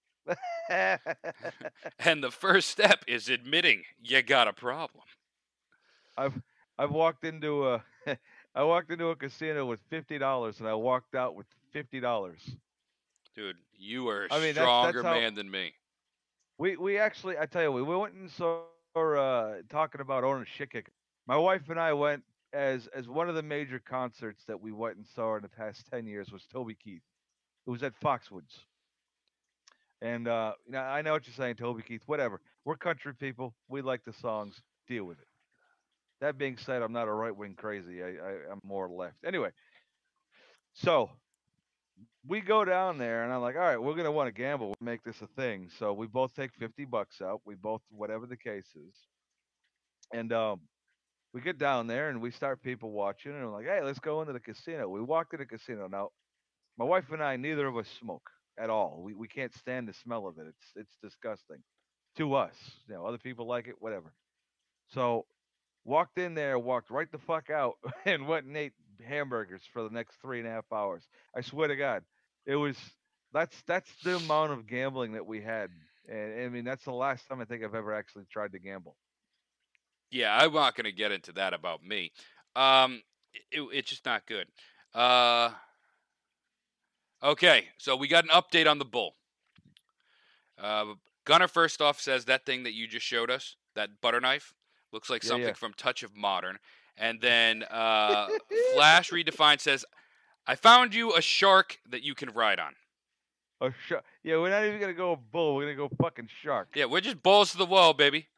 And the first step is admitting you got a problem. I've I've walked into a I walked into a casino with fifty dollars and I walked out with fifty dollars. Dude, you are a I mean, that's- stronger that's how- man than me. We we actually I tell you we we went and saw uh talking about owning a shit kicker. My wife and I went as as one of the major concerts that we went and saw in the past ten years was Toby Keith. It was at Foxwoods. And uh you know, I know what you're saying, Toby Keith, whatever. We're country people. We like the songs. Deal with it. That being said, I'm not a right wing crazy. I, I I'm more left. Anyway, so we go down there and I'm like, all right, we're gonna want to gamble. We'll make this a thing. So we both take fifty bucks out. We both whatever the case is. And um we get down there and we start people watching and we're like, hey, let's go into the casino. We walk to the casino. Now, my wife and I, neither of us smoke at all. We we can't stand the smell of it. It's it's disgusting to us. You know, other people like it, whatever. So walked in there, walked right the fuck out, and went and ate hamburgers for the next three and a half hours. I swear to God, it was that's that's the amount of gambling that we had, and I mean that's the last time I think I've ever actually tried to gamble. Yeah, I'm not going to get into that about me. Um, it, it's just not good. Uh, okay, so we got an update on the bull. Uh, Gunnar first off says that thing that you just showed us, that butter knife, looks like Yeah, something yeah. from Touch of Modern. And then uh, Flash Redefined says, I found you a shark that you can ride on. Oh, sh- yeah, we're not even gonna go bull. We're gonna go fucking shark. Yeah, we're just balls to the wall, baby.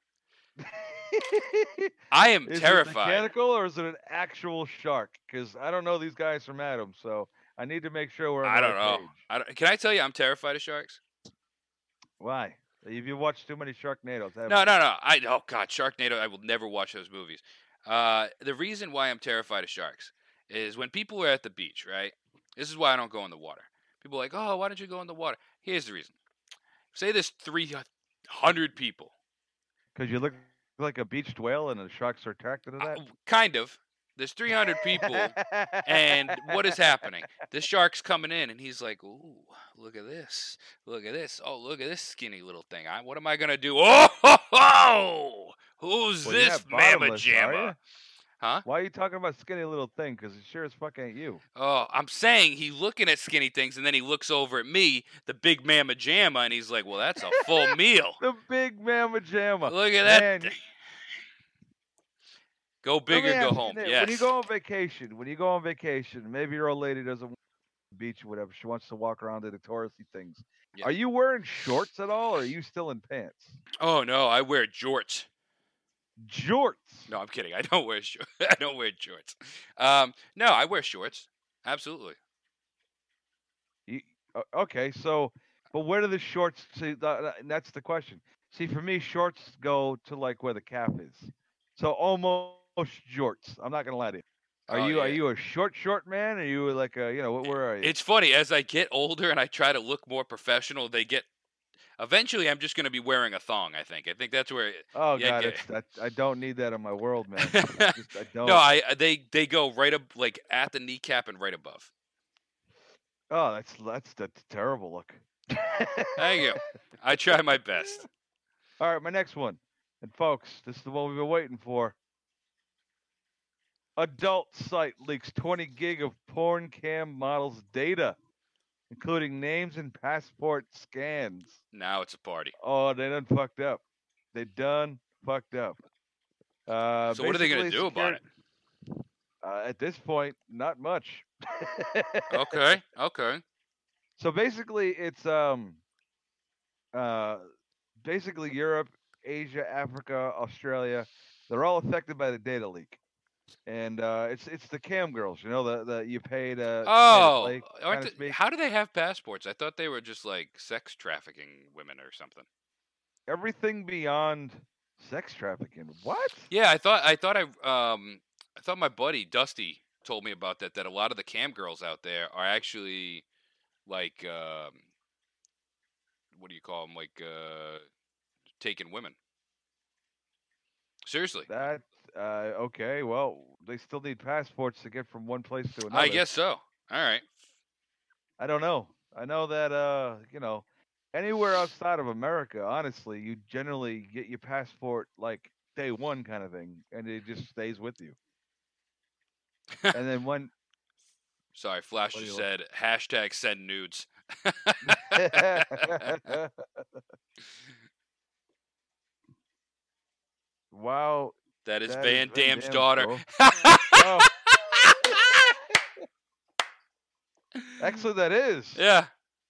I am Is it terrified. mechanical or is it an actual shark? Because I don't know these guys from Adam, so I need to make sure we're on I the don't right know. page. I don't, can I tell you I'm terrified of sharks? Why? If you watch too many Sharknadoes, haven't No, you? no, no. I oh god, Sharknado. I will never watch those movies. Uh, the reason why I'm terrified of sharks is when people are at the beach, right? This is why I don't go in the water. People are like, oh, why don't you go in the water? Here's the reason. Say there's three hundred people. Because you look like a beached whale, and the sharks are attracted to that. Uh, kind of. There's three hundred people, and what is happening? The shark's coming in, and he's like, "Ooh, look at this! Look at this! Oh, look at this skinny little thing! I, what am I gonna do? Oh, ho, ho! Who's Well, you're this not mamma bottomless, are jamma? you? Huh? Why are you talking about skinny little thing? Because it sure as fuck ain't you. Oh, I'm saying he's looking at skinny things, and then he looks over at me, the big mamma jamma, and he's like, "Well, that's a full meal. The big mamma jamma. Look at that Man, thing. Go let me big or go ask you home." this. Yes. When you go on vacation, when you go on vacation, maybe your old lady doesn't want to the beach or whatever. She wants to walk around to the touristy things. Yeah. Are you wearing shorts at all, or are you still in pants? Oh no, I wear jorts. Jorts. No, I'm kidding. I don't wear shorts. I don't wear shorts. Um, no, I wear shorts. Absolutely. You, o- okay, so, but where do the shorts? See, th- th- that's the question. See, for me, shorts go to like where the calf is. So almost jorts. I'm not gonna lie to you. Are Oh, you are yeah. you a short short man? Are you like a you know what? Where are you? It's funny as I get older and I try to look more professional. They get. Eventually, I'm just going to be wearing a thong. I think. I think that's where. Oh yeah, God, get- it's, that, I don't need that in my world, man. I just I don't. No, I they they go right up like at the kneecap and right above. Oh, that's that's that's a terrible look. Thank you. I try my best. All right, my next one, and folks, this is the one we've been waiting for. Adult site leaks twenty gig of porn cam models data, including names and passport scans. Now it's a party. Oh, they done fucked up. They done fucked up. Uh, So what are they going to basically do about it? security- Uh, at this point, not much. Okay. Okay. So basically, it's um, uh, basically Europe, Asia, Africa, Australia. They're all affected by the data leak, and uh, it's it's the cam girls. You know, the the you pay to pay to Oh, play, aren't kinda the- speak. how do they have passports? I thought they were just like sex trafficking women or something. Everything beyond sex trafficking. What? Yeah, I thought I thought I um I thought my buddy Dusty told me about that. That a lot of the cam girls out there are actually like um, what do you call them? Like uh, taking women. Seriously, That uh, okay? Well, they still need passports to get from one place to another. I guess so. All right. I don't know. I know that uh, you know, anywhere outside of America, honestly, you generally get your passport like day one kind of thing, and it just stays with you. And then when Sorry, Flash What do just you said hashtag send nudes. wow, That is That is Van Van Damme's Damme's daughter. girl. oh, actually, that is. Yeah.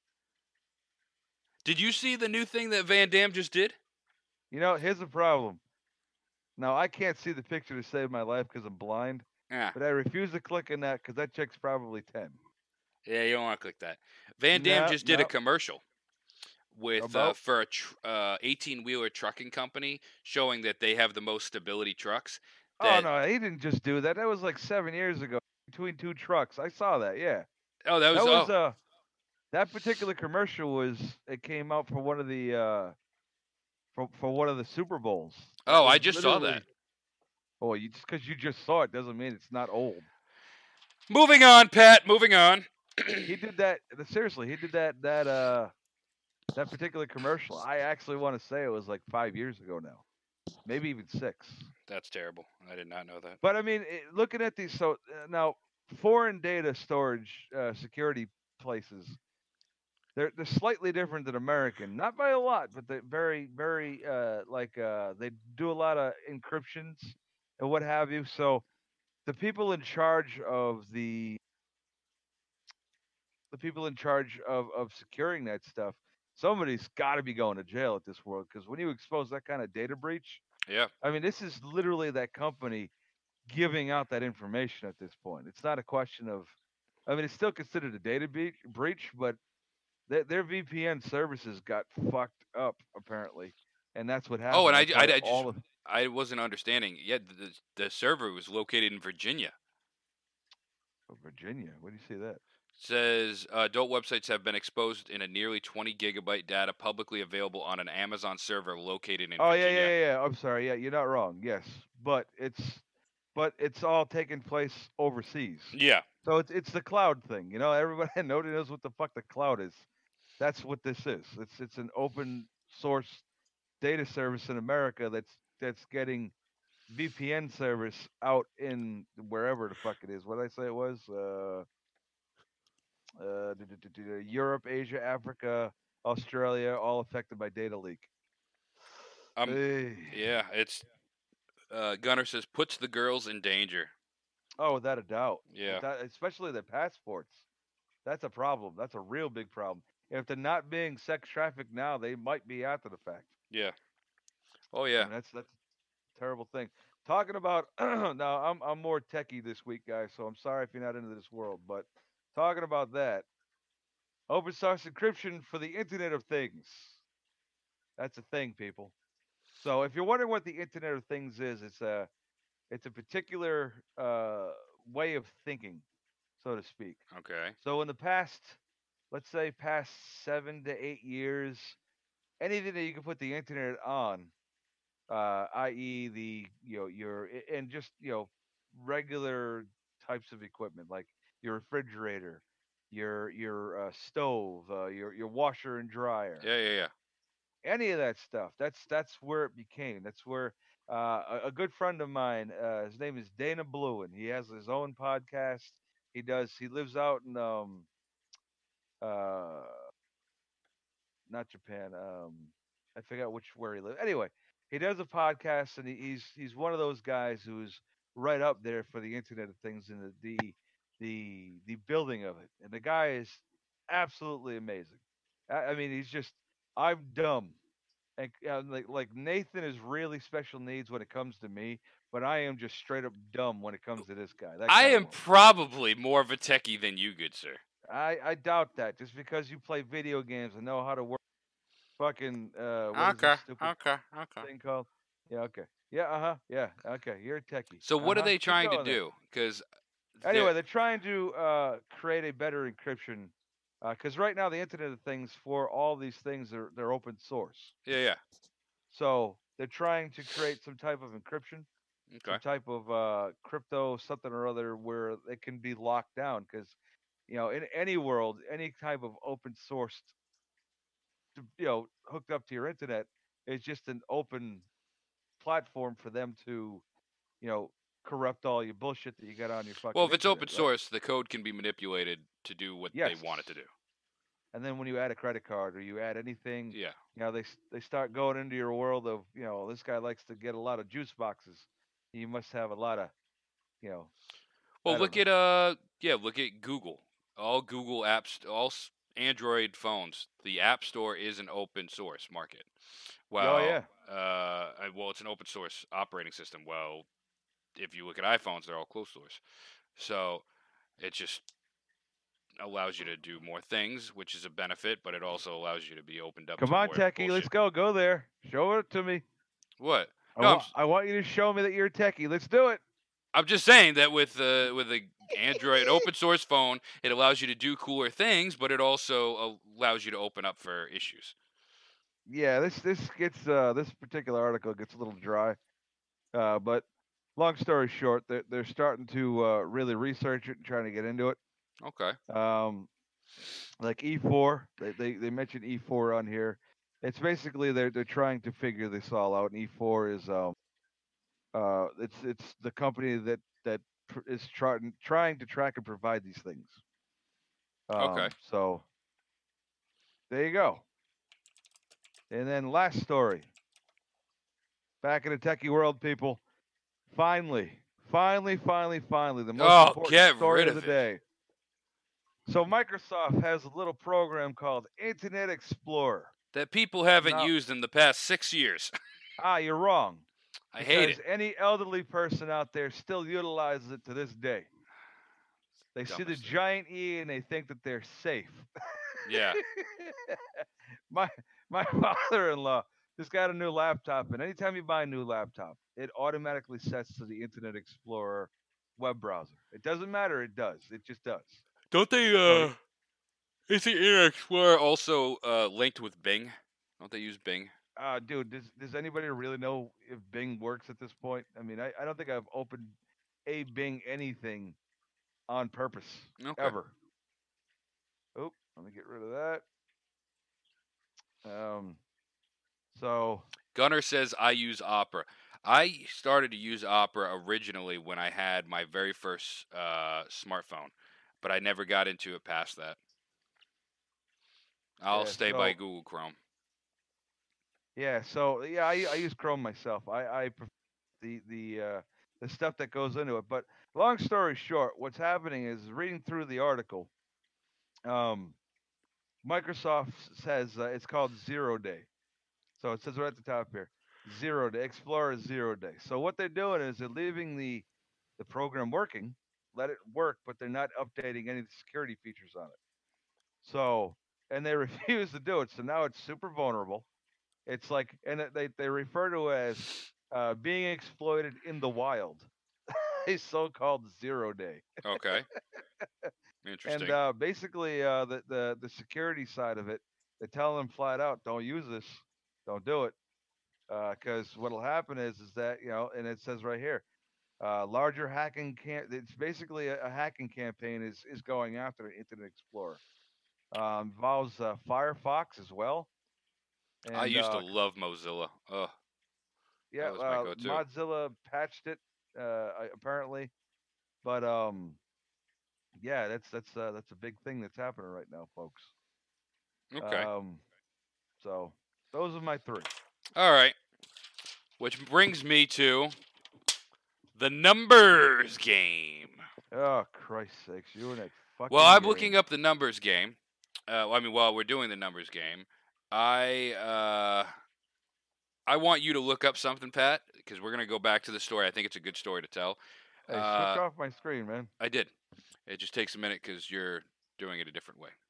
Did you see the new thing that Van Damme just did? You know, here's the problem. Now I can't see the picture to save my life because I'm blind, Yeah. but I refuse to click on that because that chick's probably ten. Yeah, you don't want to click that. Van Damme No, just did a no. commercial with uh, About? for a tr- uh, eighteen wheeler trucking company showing that they have the most stability trucks. Oh That, no, he didn't just do that. That was like seven years ago between two trucks. I saw that. Yeah, oh, that was, that was oh, uh, that particular commercial was it came out for one of the uh, for for one of the Super Bowls. It oh, I was just saw that. literally- Oh, you just because you just saw it doesn't mean it's not old. Moving on, Pat. Moving on. He did that. Seriously, he did that that uh that particular commercial. I actually want to say it was like five years ago now, maybe even six. That's terrible. I did not know that. But I mean, it, looking at these, so uh, now foreign data storage uh, security places, they're they're slightly different than American, not by a lot, but they're very very uh, like uh, they do a lot of encryptions and what have you. So the people in charge of the the people in charge of of securing that stuff, somebody's got to be going to jail at this world because when you expose that kind of data breach, Yeah. I mean, this is literally that company giving out that information at this point. It's not a question of, I mean, it's still considered a data be- breach, but their, their V P N services got fucked up apparently, and that's what Oh, happened. and I, That's I, why I just all of I wasn't understanding. Yeah, the, the server was located in Virginia. oh, Virginia. Where do you see that? Says uh, adult websites have been exposed in a nearly twenty gigabyte data publicly available on an Amazon server located in Oh yeah, Virginia. yeah, yeah, yeah. I'm sorry. Yeah, you're not wrong. Yes, but it's but it's all taking place overseas. Yeah. So it's it's the cloud thing. You know, everybody nobody knows what the fuck the cloud is. That's what this is. It's it's an open source data service in America that's that's getting V P N service out in wherever the fuck it is. What did I say it was? Uh, uh, d- d- d- d- Europe, Asia, Africa, Australia, all affected by data leak. Um. Hey. Yeah. It's uh, Gunner says puts the girls in danger. Oh, without a doubt. Yeah. Without, especially their passports. That's a problem. That's a real big problem. If they're not being sex trafficked now, they might be after the fact. Yeah. Oh I yeah. mean, that's that's a terrible thing. Talking about now, I'm I'm more techie this week, guys. So I'm sorry if you're not into this world, but talking about that, open source encryption for the Internet of Things. That's a thing, people. So if you're wondering what the Internet of Things is, it's a it's a particular uh, way of thinking, so to speak. Okay. So in the past, let's say past seven to eight years, anything that you can put the internet on, uh, that is, the you know your a- and just you know regular types of equipment like your refrigerator, your your uh, stove, uh, your your washer and dryer, Yeah. Yeah. Yeah. any of that stuff. That's that's where it became. That's where uh, a, a good friend of mine, uh, his name is Dana Bluen. He has his own podcast. He does. He lives out in um uh not Japan. Um, I forgot which where he lives. Anyway, he does a podcast, and he, he's he's one of those guys who's right up there for the Internet of Things and the the the, the building of it. And the guy is absolutely amazing. I, I mean, he's just I'm dumb, and uh, like like Nathan is really special needs when it comes to me, but I am just straight up dumb when it comes to this guy. That I kind of am world. probably more of a techie than you, good sir. I I doubt that. Just because you play video games and know how to work fucking uh what is Okay. this stupid Okay. Okay. thing called? Yeah, okay. Yeah, uh-huh. Yeah, okay. You're a techie. So what are Uh-huh. they Keep trying to going there. do? Because Anyway, they're trying to uh create a better encryption because right now the Internet of Things for all these things are they're open source. yeah. Yeah. So they're trying to create some type of encryption, Okay. some type of uh crypto something or other where it can be locked down because you know in any world any type of open sourced to, you know hooked up to your internet is just an open platform for them to you know corrupt all your bullshit that you got on your fucking Well, if it's internet, open right? source, the code can be manipulated to do what Yes. they want it to do. And then when you add a credit card or you add anything, Yeah. you know they s- they start going into your world of you know this guy likes to get a lot of juice boxes. You must have a lot of you know. Well, I look don't at uh, yeah, look at Google. All Google apps, all s- Android phones. The App Store is an open source market. Well, Oh, yeah. uh, I- well, it's an open source operating system. Well, if you look at iPhones, they're all closed source. So it just allows you to do more things, which is a benefit, but it also allows you to be opened up. Come to on, more techie, let's bullshit. go. Go there. Show it to me. What? I, No, I'm, wa- s- I want you to show me that you're a techie. Let's do it. I'm just saying that with uh, with a Android open source phone, it allows you to do cooler things, but it also allows you to open up for issues. Yeah, this this gets uh, this particular article gets a little dry, uh, but long story short, they're they're starting to uh, really research it and trying to get into it. Okay. Um, like E four, they, they they mentioned E four on here. It's basically they're they're trying to figure this all out. And E four is um uh it's it's the company that that pr- is trying trying to track and provide these things. Um, Okay. So there you go. And then last story. Back in the techie world, people. Finally, finally, finally, finally, the most Oh, important get story rid of the of it. day. So Microsoft has a little program called Internet Explorer. That people haven't Now- used in the past six years. Ah, you're wrong. I hate Because it. any elderly person out there still utilizes it to this day. They see the Dumbest thing. giant E and they think that they're safe. Yeah. my my father-in-law just got a new laptop, and anytime you buy a new laptop, it automatically sets to the Internet Explorer web browser. It doesn't matter. It does. It just does. Don't they? So Uh, is the Internet Explorer also uh, linked with Bing? Don't they use Bing? Uh, dude, does does anybody really know if Bing works at this point? I mean, I, I don't think I've opened a Bing anything on purpose Okay. ever. Oh, let me get rid of that. Um, so Gunner says I use Opera. I started to use Opera originally when I had my very first uh, smartphone, but I never got into it past that. I'll yeah, stay so by Google Chrome. yeah, so yeah, I, I use Chrome myself. I I prefer the the uh, the stuff that goes into it. But long story short, what's happening is reading through the article. Um, Microsoft says uh, it's called Zero Day. So it says right at the top here, Zero Day Explorer Zero Day. So what they're doing is they're leaving the the program working, let it work, but they're not updating any of the security features on it. So and they refuse to do it. So now it's super vulnerable. It's like, and it- they they refer to it as uh, being exploited in the wild, a so-called zero day. Okay. And Interesting. uh, basically, uh, the, the the security side of it, they tell them flat out, don't use this, don't do it, because what'll happen is is that you know, and it says right here, uh, larger hacking can it's basically a, a hacking campaign is is going after the Internet Explorer. Um, involves uh, Firefox as well, I and used to uh, love Mozilla. Ugh, yeah, that was my uh, go-to. Mozilla patched it uh, I- apparently, but um, yeah, that's that's uh, that's a big thing that's happening right now, folks. Okay. Um, so those are my three. All right. Which brings me to the numbers game. Oh Christ sakes, you and that Well, fucking I'm game. looking up the numbers game. Uh, I mean, while we're doing the numbers game, I uh, I want you to look up something, Pat, because we're gonna go back to the story. I think it's a good story to tell. Hey, switch Uh, off my screen, man. I did. It just takes a minute because you're doing it a different way.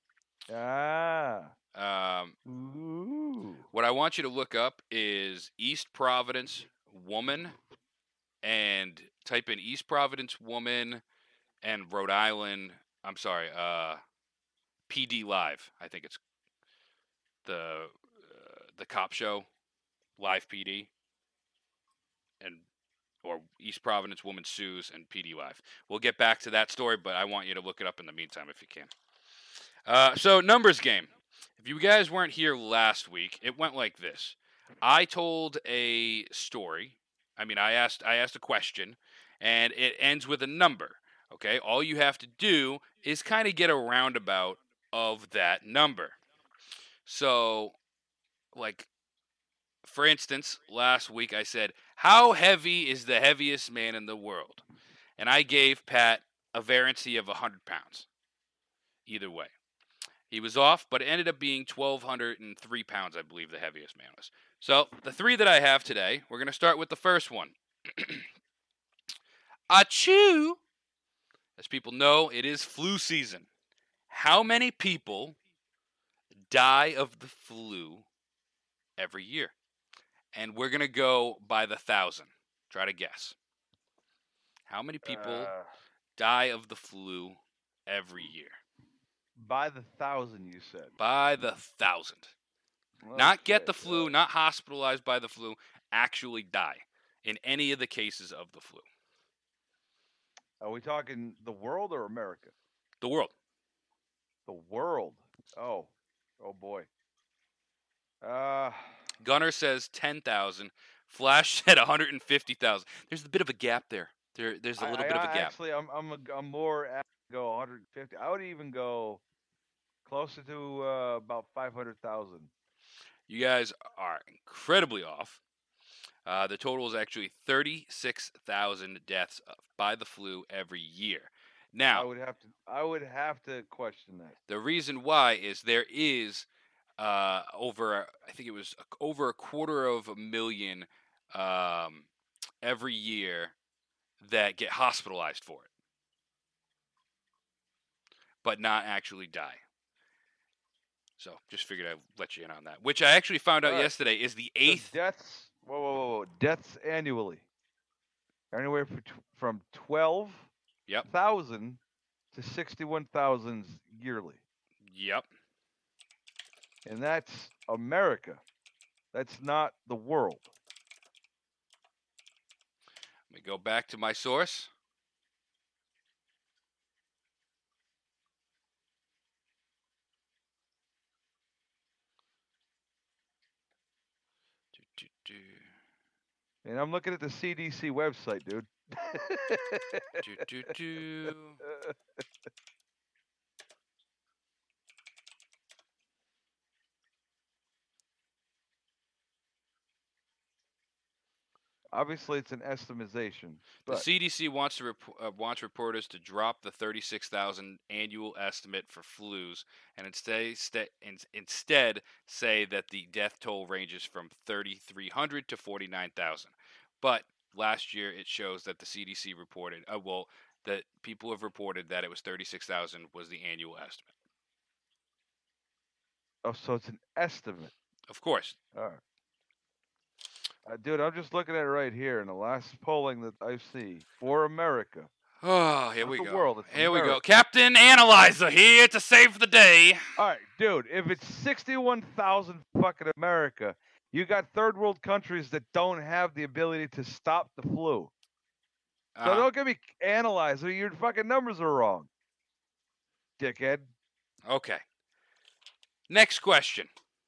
Ah. Um, Ooh. what I want you to look up is East Providence woman, and type in East Providence woman and Rhode Island. I'm sorry, uh, P D Live. I think it's the uh, the cop show, Live P D, and or East Providence woman sues and P D Live. We'll get back to that story, but I want you to look it up in the meantime if you can. Uh, so numbers game. If you guys weren't here last week, it went like this. I told a story. I mean, I asked I asked a question, and it ends with a number. Okay, all you have to do is kind of get a roundabout of that number. So, like, for instance, last week I said, "How heavy is the heaviest man in the world?" And I gave Pat a variancy of one hundred pounds. Either way. He was off, but it ended up being twelve oh three pounds, I believe the heaviest man was. So, the three that I have today, we're going to start with the first one. Achoo! As people know, it is flu season. How many people die of the flu every year? And we're going to go by the thousand. Try to guess. How many people Uh, die of the flu every year? by the thousand, you said. By the thousand. Not get Okay, the flu, uh, not hospitalized by the flu, actually die in any of the cases of the flu. Are we talking the world or America? The world. The world. Oh. Oh boy. Uh. Gunner says ten thousand. Flash said one hundred fifty thousand. There's a bit of a gap there. There there's a I, little I, bit of a I gap. actually, I'm, I'm, a, I'm more apt to go one hundred fifty. I would even go closer to uh, about five hundred thousand. You guys are incredibly off. Uh, the total is actually thirty-six thousand deaths by the flu every year. I Now, would have to, I would have to question that. the reason why is there is uh, over, I think it was over a quarter of a million um, every year that get hospitalized for it, but not actually die. So just figured I'd let you in on that. Which I actually found out All right. yesterday is the So eighth. deaths. Whoa, whoa, whoa, whoa! Deaths annually. Anywhere from tw- from twelve Yep. thousand to sixty-one thousand yearly, Yep. and that's America. That's not the world. Let me go back to my source. Do, do, do. And I'm looking at the C D C website, dude. Do, do, do. Obviously, it's an estimation. The But C D C wants to rep- uh, wants reporters to drop the thirty-six thousand annual estimate for flus, and instead sta- in- instead say that the death toll ranges from thirty-three hundred to forty-nine thousand. But last year it shows that the C D C reported, uh, well, that people have reported that it was thirty-six thousand was the annual estimate. oh, so it's an estimate. Of course. All right. Uh, dude, I'm just looking at it right here in the last polling that I see for America. Oh, here Not we the go. world, it's Here we go. America. Captain Analyzer here to save the day. All right, dude, if it's sixty-one thousand fucking America, you got third world countries that don't have the ability to stop the flu. So Uh, don't get me analyzer. Your fucking numbers are wrong, dickhead. okay. Next question.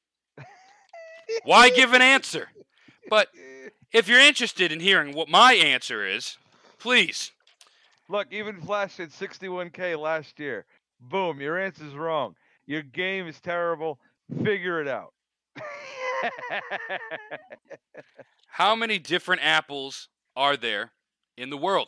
Why give an answer? But if you're interested in hearing what my answer is, please. Look, even Flash said sixty-one K last year. Boom, your answer's wrong. Your game is terrible. Figure it out. How many different apples are there in the world?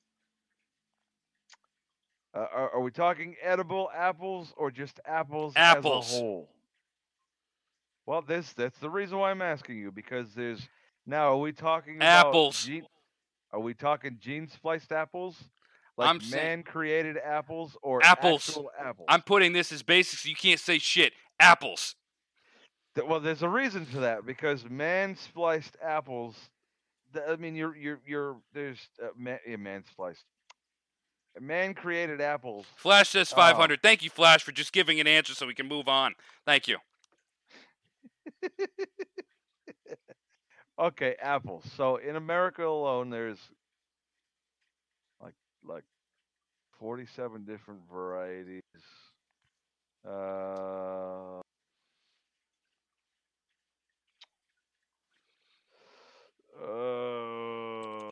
Uh, are, are we talking edible apples or just apples, Apples. as a whole? Well, this that's the reason why I'm asking you, because there's now are we talking about Apples. gene, are we talking gene spliced apples? Like I'm saying- man created apples or Apples. actual apples? I'm putting this as basic so you can't say shit. Apples. Th- Well, there's a reason for that, because man spliced apples. th- I mean, you're you're you're there's uh, man, yeah, man spliced. Man created apples. Flash says Oh. five hundred. Thank you, Flash, for just giving an answer so we can move on. Thank you. Okay, apples. So in America alone, there's like like forty-seven different varieties. Uh, uh,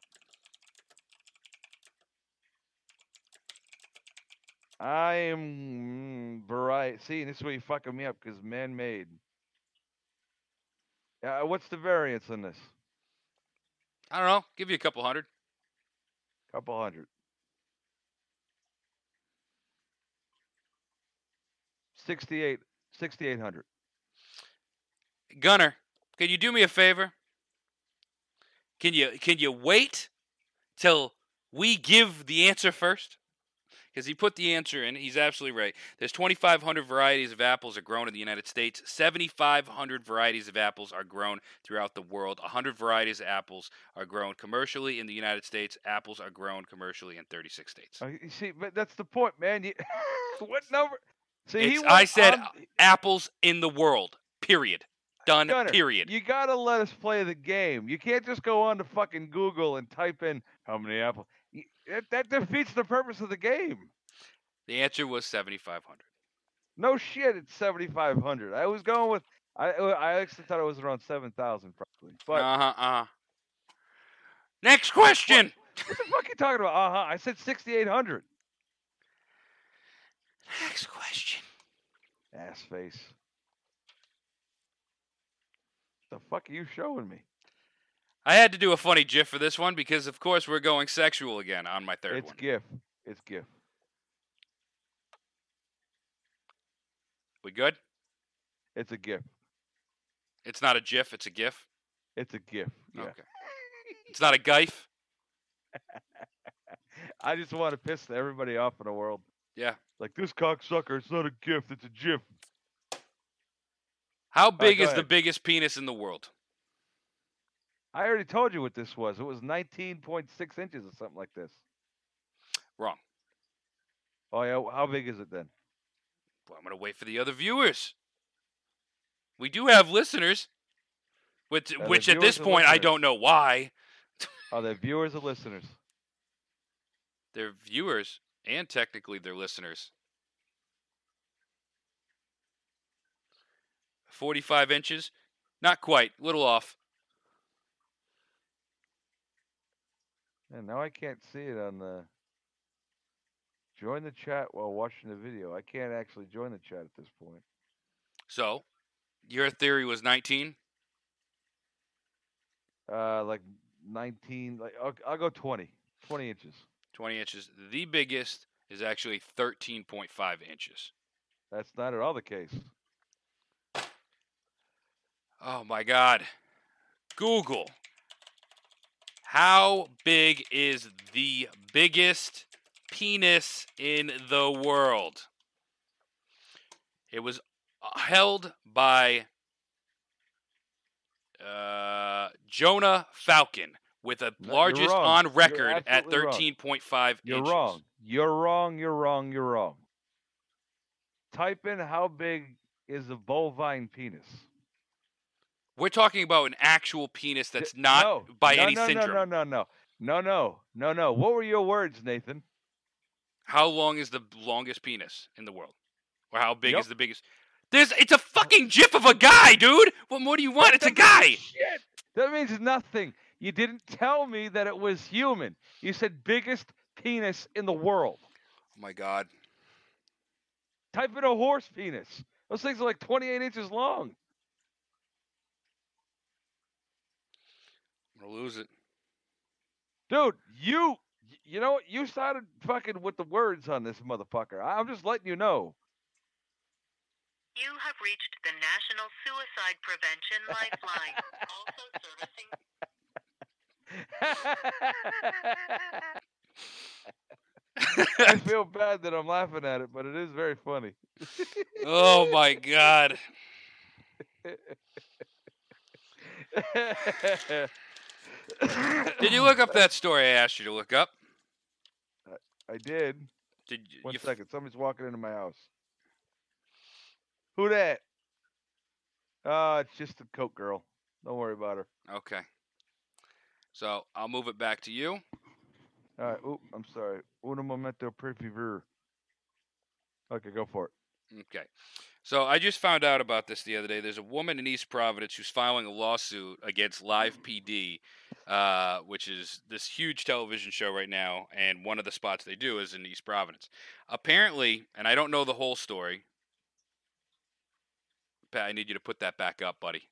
I am variety. See, this is where you fucking me up, because man-made. Uh, what's the variance in this? I don't know. Give you a couple hundred. Couple hundred. Sixty-eight. Sixty-eight hundred. Gunner, can you do me a favor? Can you can you wait till we give the answer first? Because he put the answer in. He's absolutely right. There's twenty-five hundred varieties of apples are grown in the United States. seventy-five hundred varieties of apples are grown throughout the world. one hundred varieties of apples are grown commercially in the United States. Apples are grown commercially in thirty-six states. Uh, you see, but that's the point, man. You, what number? See, he It's, went I said on- apples in the world. Period. Done. Gunner, Period. You gotta let us play the game. You can't just go on to fucking Google and type in how many apples. Y- That, that defeats the purpose of the game. The answer was seventy-five hundred. No shit, it's seventy-five hundred. I was going with. I I actually thought it was around seven thousand probably. But Uh huh. Uh huh. Next question. what the fuck are you talking about? Uh huh. I said sixty-eight hundred. Next question. Ass face. The fuck are you showing me? I had to do a funny GIF for this one because, of course, we're going sexual again on my third It's one. GIF. It's GIF. We good? It's a GIF. It's not a GIF. It's a GIF. It's a GIF. Yeah. Okay. It's not a GIF. I just want to piss everybody off in the world. Yeah. Like, this cocksucker, it's not a gift, it's a GIF. How right, big go is the ahead. biggest penis in the world? I already told you what this was. It was nineteen point six inches or something like this. Wrong. Oh yeah, how big is it then? Well, I'm going to wait for the other viewers. We do have listeners, which, Uh, the which at this viewers or point I listeners? don't know why. Are they viewers or listeners? They're viewers, and technically they're listeners. forty-five inches? Not quite. Little off. And now I can't see it on the. Join the chat while watching the video. I can't actually join the chat at this point. So, your theory was nineteen? Uh, like nineteen. Like I'll, I'll go twenty. twenty inches. twenty inches. The biggest is actually thirteen point five inches. That's not at all the case. Oh my God. Google. How big is the biggest penis in the world? It was held by uh, Jonah Falcon with the No, you're largest wrong. on You're record at absolutely wrong. thirteen point five You're inches. wrong. You're wrong. You're wrong. You're wrong. Type in how big is a bovine penis. We're talking about an actual penis that's D- not no, by no, any no, syndrome. No, no, no, no, no, no, no, no. What were your words, Nathan? How long is the longest penis in the world? Or how big Yep. is the biggest? There's, it's a fucking gif of a guy, dude. What more do you want? It's a That means guy. Shit. That means nothing. You didn't tell me that it was human. You said biggest penis in the world. Oh my God. Type in a horse penis. Those things are like twenty-eight inches long. I'm gonna lose it. Dude, you, you know what? You started fucking with the words on this motherfucker. I'm just letting you know. You have reached the National Suicide Prevention Lifeline, also servicing. I feel bad that I'm laughing at it, but it is very funny. Oh my God. Did you look up that story I asked you to look up? I did. Did you, One you second. Somebody's walking into my house. Who that? Uh, it's just a Coke girl. Don't worry about her. Okay. So I'll move it back to you. All right. Oop, I'm sorry. Uno momento, per favor. Okay, go for it. Okay. So I just found out about this the other day. There's a woman in East Providence who's filing a lawsuit against Live P D, uh, which is this huge television show right now, and one of the spots they do is in East Providence. Apparently, and I don't know the whole story. Pat, I need you to put that back up, buddy.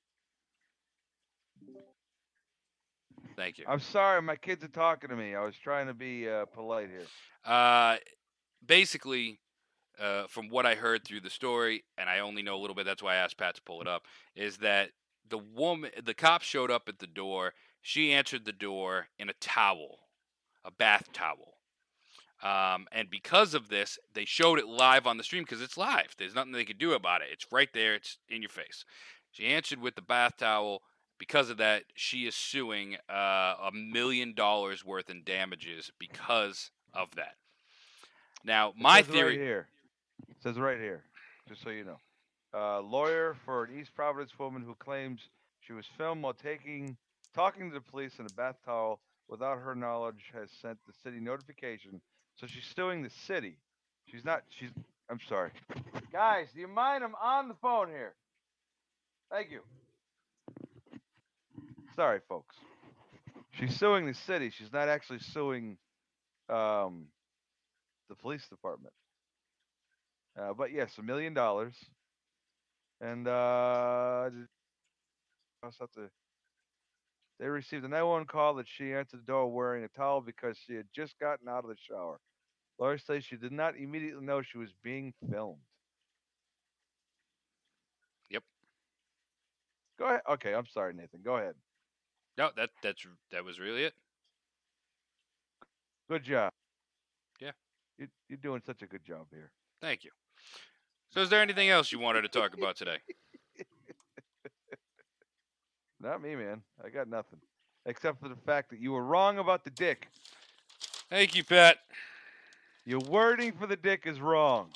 Thank you. I'm sorry. My kids are talking to me. I was trying to be uh, polite here. Uh, basically, uh, from what I heard through the story, and I only know a little bit, that's why I asked Pat to pull it up, is that the woman, the cop showed up at the door. She answered the door in a towel, a bath towel. Um, and because of this, they showed it live on the stream because it's live. There's nothing they could do about it. It's right there. It's in your face. She answered with the bath towel. Because of that, she is suing uh, a million dollars worth in damages because of that. Now, my it says theory. Right here. It says right here, just so you know. Uh, lawyer for an East Providence woman who claims she was filmed while taking, talking to the police in a bath towel without her knowledge has sent the city notification. So she's suing the city. She's not, she's, I'm sorry. Guys, do you mind? I'm on the phone here. Thank you. Sorry, folks. She's suing the city. She's not actually suing um, the police department. Uh, but yes, a million dollars. And uh, have to, they received a nine one one call that she answered the door wearing a towel because she had just gotten out of the shower. Laura says she did not immediately know she was being filmed. Yep. Go ahead. Okay, I'm sorry, Nathan. Go ahead. No, that that's that was really it. Good job. Yeah. You, you're doing such a good job here. Thank you. So, is there anything else you wanted to talk about today? Not me, man. I got nothing. Except for the fact that you were wrong about the dick. Thank you, Pat. Your wording for the dick is wrong.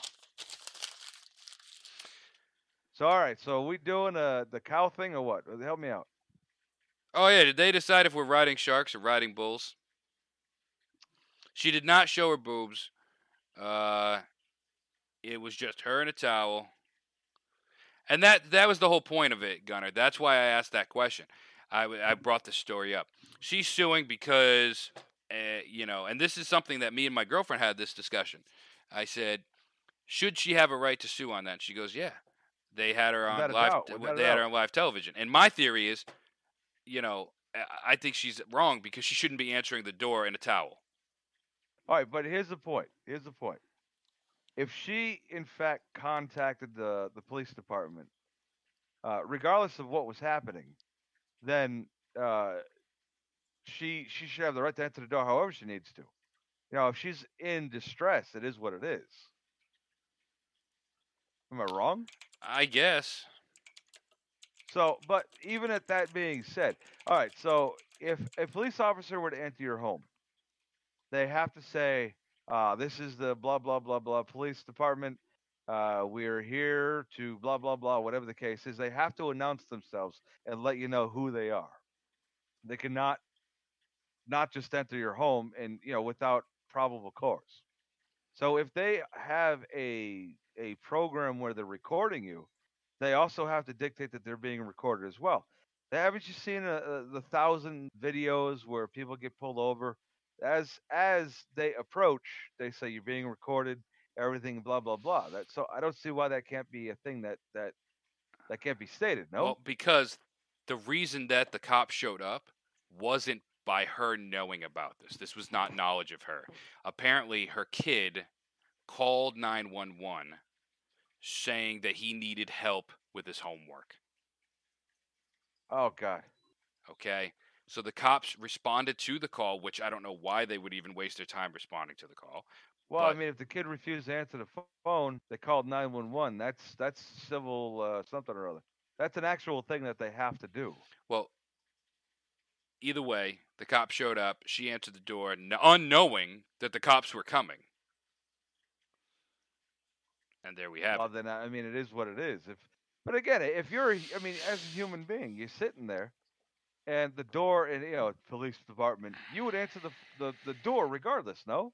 So, all right. So, are we doing uh, the cow thing or what? Help me out. Oh, yeah. Did they decide if we're riding sharks or riding bulls? She did not show her boobs. Uh, it was just her in a towel. And that that was the whole point of it, Gunnar. That's why I asked that question. I, I brought this story up. She's suing because, uh, you know, and this is something that me and my girlfriend had this discussion. I said, should she have a right to sue on that? And she goes, yeah. They had her on Without a live. doubt, They without a had her doubt. on live television. And my theory is, you know, I- I think she's wrong because she shouldn't be answering the door in a towel. All right, but here's the point. Here's the point. If she, in fact, contacted the, the police department, uh, regardless of what was happening, then uh, she she should have the right to enter the door however she needs to. You know, if she's in distress, it is what it is. Am I wrong? I guess. So, but even at that being said, all right. So, if a police officer were to enter your home, they have to say, uh, "This is the blah blah blah blah police department. Uh, we're here to blah blah blah." Whatever the case is, they have to announce themselves and let you know who they are. They cannot not just enter your home and you know without probable cause. So if they have a a program where they're recording you, they also have to dictate that they're being recorded as well. Haven't you seen uh, uh, the thousand videos where people get pulled over? As as they approach, they say you're being recorded, everything, blah blah blah. That so I don't see why that can't be a thing that that that can't be stated. No. Well, because the reason that the cops showed up wasn't by her knowing about this. This was not knowledge of her. Apparently, her kid called nine one one saying that he needed help with his homework. Oh God. Okay? So the cops responded to the call, which I don't know why they would even waste their time responding to the call. Well, I But- mean, if the kid refused to answer the ph- phone, they called nine one one. That's that's civil uh, something or other. That's an actual thing that they have to do. Well, either way, the cops showed up. She answered the door, n- unknowing that the cops were coming. And there we have Well, it. then I mean, it is what it is. If, but again, if you're, a- I mean, as a human being, you're sitting there, and the door, and you know, police department, you would answer the the, the door regardless. No.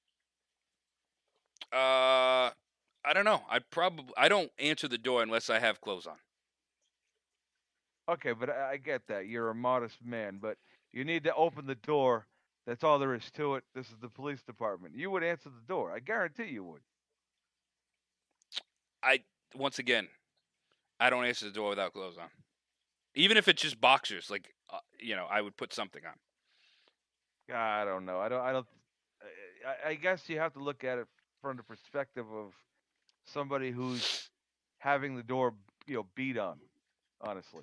Uh, I don't know. I probably I don't answer the door unless I have clothes on. Okay, but I, I get that you're a modest man, but you need to open the door. That's all there is to it. This is the police department. You would answer the door. I guarantee you would. I once again, I don't answer the door without clothes on. Even if it's just boxers, like uh, you know, I would put something on. I don't know. I don't. I don't. I, I guess you have to look at it from the perspective of somebody who's having the door, you know, beat on. Honestly,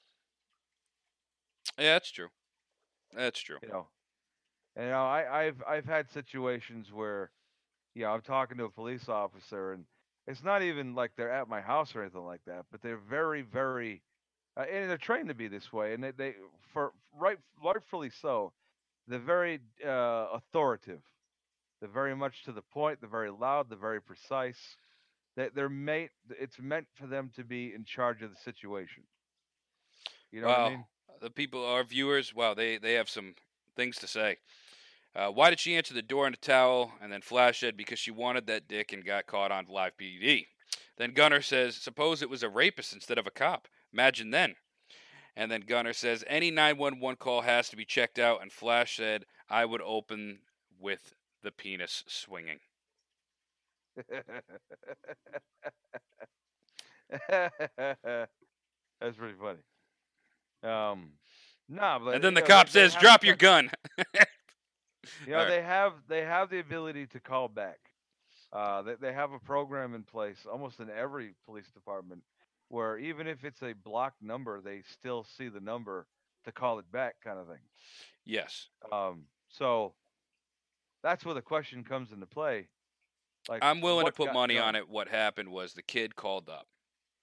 Yeah, that's true. That's true. you know, and you know, I, I've I've had situations where, you know, I'm talking to a police officer, and it's not even like they're at my house or anything like that, but they're very, very, uh, and they're trained to be this way, and they, they for right, rightfully so. They're very uh, authoritative. They're very much to the point. They're very loud. They're very precise. They, they're made. It's meant for them to be in charge of the situation. You know wow, what I mean? the people, our viewers, wow, they they have some things to say. Uh, why did she answer the door in a towel? And then Flash said because she wanted that dick and got caught on live P D. Then Gunner says, suppose it was a rapist instead of a cop. Imagine then. And then Gunner says, any nine one one call has to be checked out. And Flash said, I would open with the penis swinging. That's pretty funny. Um, nah, but And then the you know, cop they- they says, have drop the- your gun. You know, Alright. they have they have the ability to call back. Uh, they they have a program in place almost in every police department where even if it's a blocked number, they still see the number to call it back, kind of thing. Yes. Um, so that's where the question comes into play. Like, I'm willing to what put got money done? on it. What happened was the kid called up.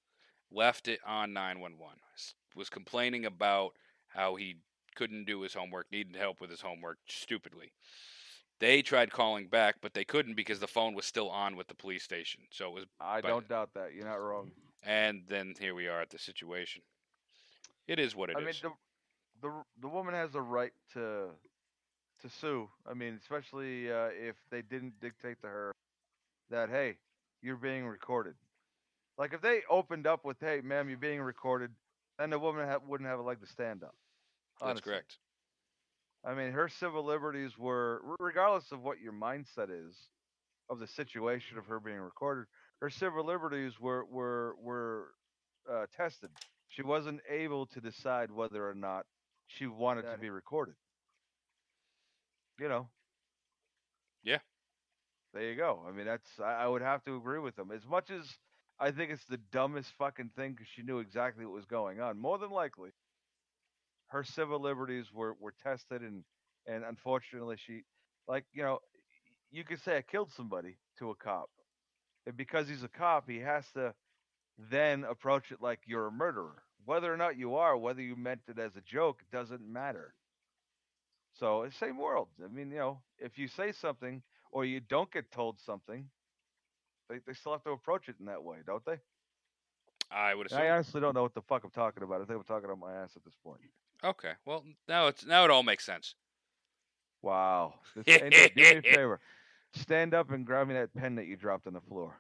left it on nine one one. Was complaining about how he couldn't do his homework, needed help with his homework, stupidly. They tried calling back, but they couldn't because the phone was still on with the police station. So it was. I but- don't doubt that. You're not wrong. And then here we are at the situation. It is what it I is. mean, the, the the woman has a right to to sue. I mean, especially uh, if they didn't dictate to her that, hey, you're being recorded. Like if they opened up with, hey, ma'am, you're being recorded, then the woman ha- wouldn't have a leg to stand up. That's honestly. correct. I mean, her civil liberties were, r- regardless of what your mindset is of the situation of her being recorded, her civil liberties were were were uh, tested. She wasn't able to decide whether or not she wanted to That- be recorded. You know. Yeah. There you go. I mean, that's I, I would have to agree with them. As much as I think it's the dumbest fucking thing because she knew exactly what was going on. More than likely, her civil liberties were were tested, and and unfortunately, she, like, you know, you could say I killed somebody to a cop, and because he's a cop, he has to then approach it like you're a murderer. Whether or not you are, whether you meant it as a joke, it doesn't matter. So it's same world. I mean, you know, if you say something or you don't get told something, they, they still have to approach it in that way, don't they? I would And assume. I honestly don't know what the fuck I'm talking about. I think I'm talking on my ass at this point. Okay. Well, now it's now it all makes sense. Wow. This, hey, Nick, do me a favor. Stand up and grab me that pen that you dropped on the floor.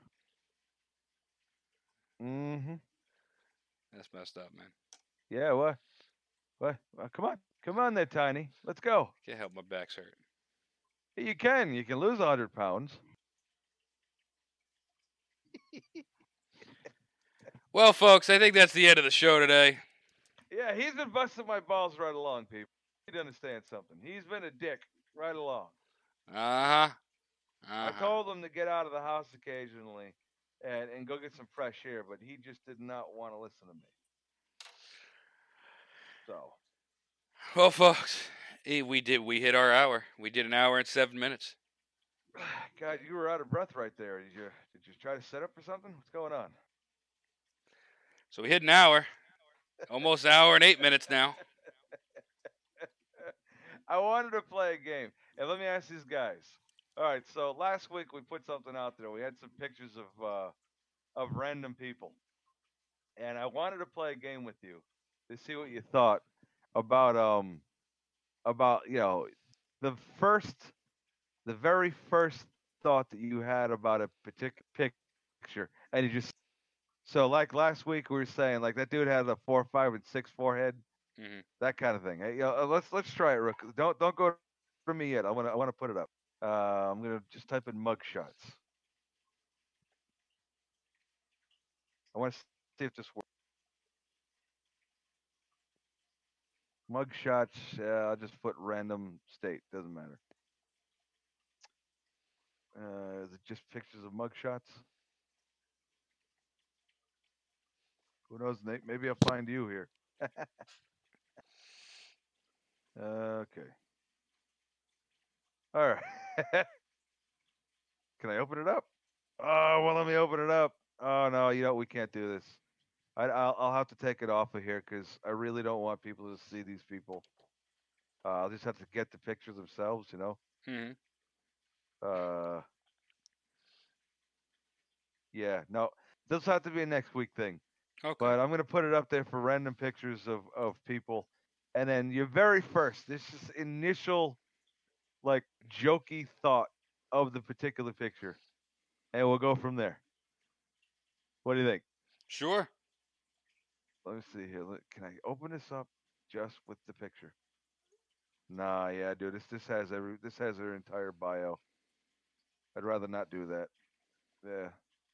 Mm-hmm. That's messed up, man. Yeah, what? What? Well, come on. Come on there, Tiny. Let's go. Can't help my back's hurt. You can. You can lose one hundred pounds. Well, folks, I think that's the end of the show today. Yeah, he's been busting my balls right along, people. You need to understand something. He's been a dick right along. Uh huh. I Uh-huh. told him to get out of the house occasionally and, and go get some fresh air, but he just did not want to listen to me. So, Well, folks, eh, we did. We hit our hour. We did an hour and seven minutes. God, you were out of breath right there. Did you did you try to set up for something? What's going on? So we hit an hour, almost an hour and eight minutes now. I wanted to play a game. And let me ask these guys. All right, so last week we put something out there. We had some pictures of uh, of random people. And I wanted to play a game with you to see what you thought about um about, you know, the first the very first thought that you had about a particular picture, and you just so like last week we were saying like that dude had a four, five, and six forehead, Mhm. that kind of thing. Hey, you know, uh, let's let's try it. Real, quick. Don't don't go for me yet. I want to I want to put it up. Uh, I'm gonna just type in mug shots. I want to see if this works. Mug shots. Yeah, I'll just put random state. Doesn't matter. Uh, is it just pictures of mug shots? Who knows, Nate? Maybe I'll find you here. Okay. All right. Can I open it up? Oh, well, let me open it up. Oh no, you know we can't do this. I, I'll I'll have to take it off of here because I really don't want people to see these people. Uh, I'll just have to get the pictures themselves, you know. Mhm. Uh, yeah, no, this will have to be a next week thing. Okay. But I'm gonna put it up there for random pictures of of people, and then your very first, this is initial, like jokey thought of the particular picture, and we'll go from there. What do you think? Sure. Let me see here. Let- Can I open this up just with the picture? Nah, yeah, dude. This this has every this has their entire bio. I'd rather not do that. Yeah.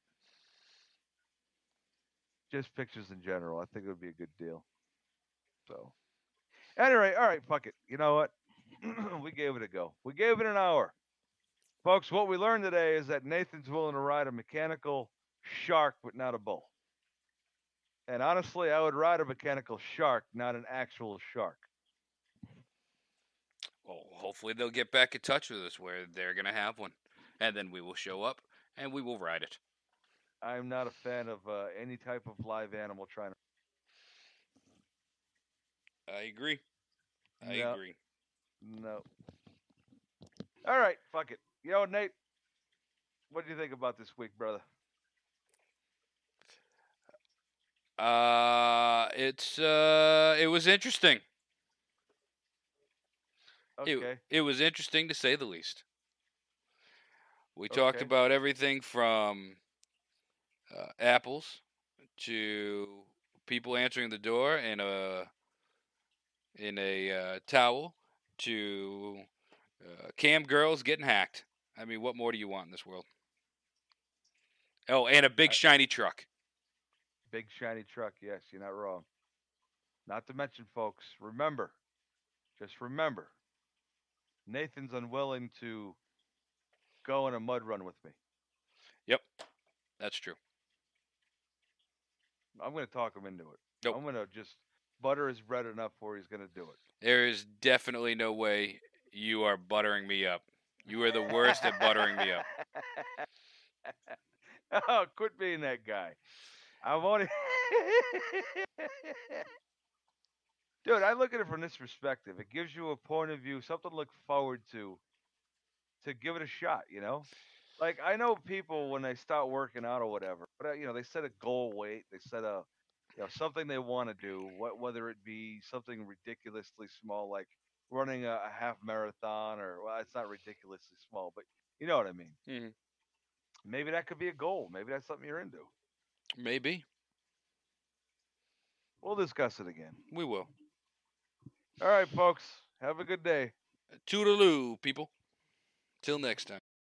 Just pictures in general. I think it would be a good deal. So, anyway, all right, fuck it. You know what? We gave it a go. We gave it an hour, folks. What we learned today is that Nathan's willing to ride a mechanical shark, but not a bull. And honestly, I would ride a mechanical shark, not an actual shark. Well, hopefully they'll get back in touch with us where they're gonna have one, and then we will show up and we will ride it. I'm not a fan of uh, any type of live animal trying to. I agree. I No, agree. no. All right, fuck it. Yo, Nate, what do you think about this week, brother? Uh, it's uh, it was interesting. It Okay. it was interesting to say the least. We talked Okay. about everything from uh, apples to people answering the door in a in a uh, towel to uh, cam girls getting hacked. I mean, what more do you want in this world? Oh, and a big I- shiny truck. Big shiny truck. Yes, you're not wrong. Not to mention, folks, remember, just remember, Nathan's unwilling to go on a mud run with me. Yep, that's true. I'm going to talk him into it. Nope. I'm going to just butter his bread enough where he's going to do it. There is definitely no way you are buttering me up. You are the worst at buttering me up. Oh, quit being that guy. I'm only. Dude, I look at it from this perspective. It gives you a point of view, something to look forward to, to give it a shot, you know? Like, I know people when they start working out or whatever, but, uh, you know, they set a goal weight, they set a, you know, something they want to do, wh- whether it be something ridiculously small, like running a, a half marathon, or, well, it's not ridiculously small, but you know what I mean. hmm Maybe that could be a goal. Maybe that's something you're into. Maybe. We'll discuss it again. We will. All right, folks. Have a good day. Toodaloo, people. Till next time.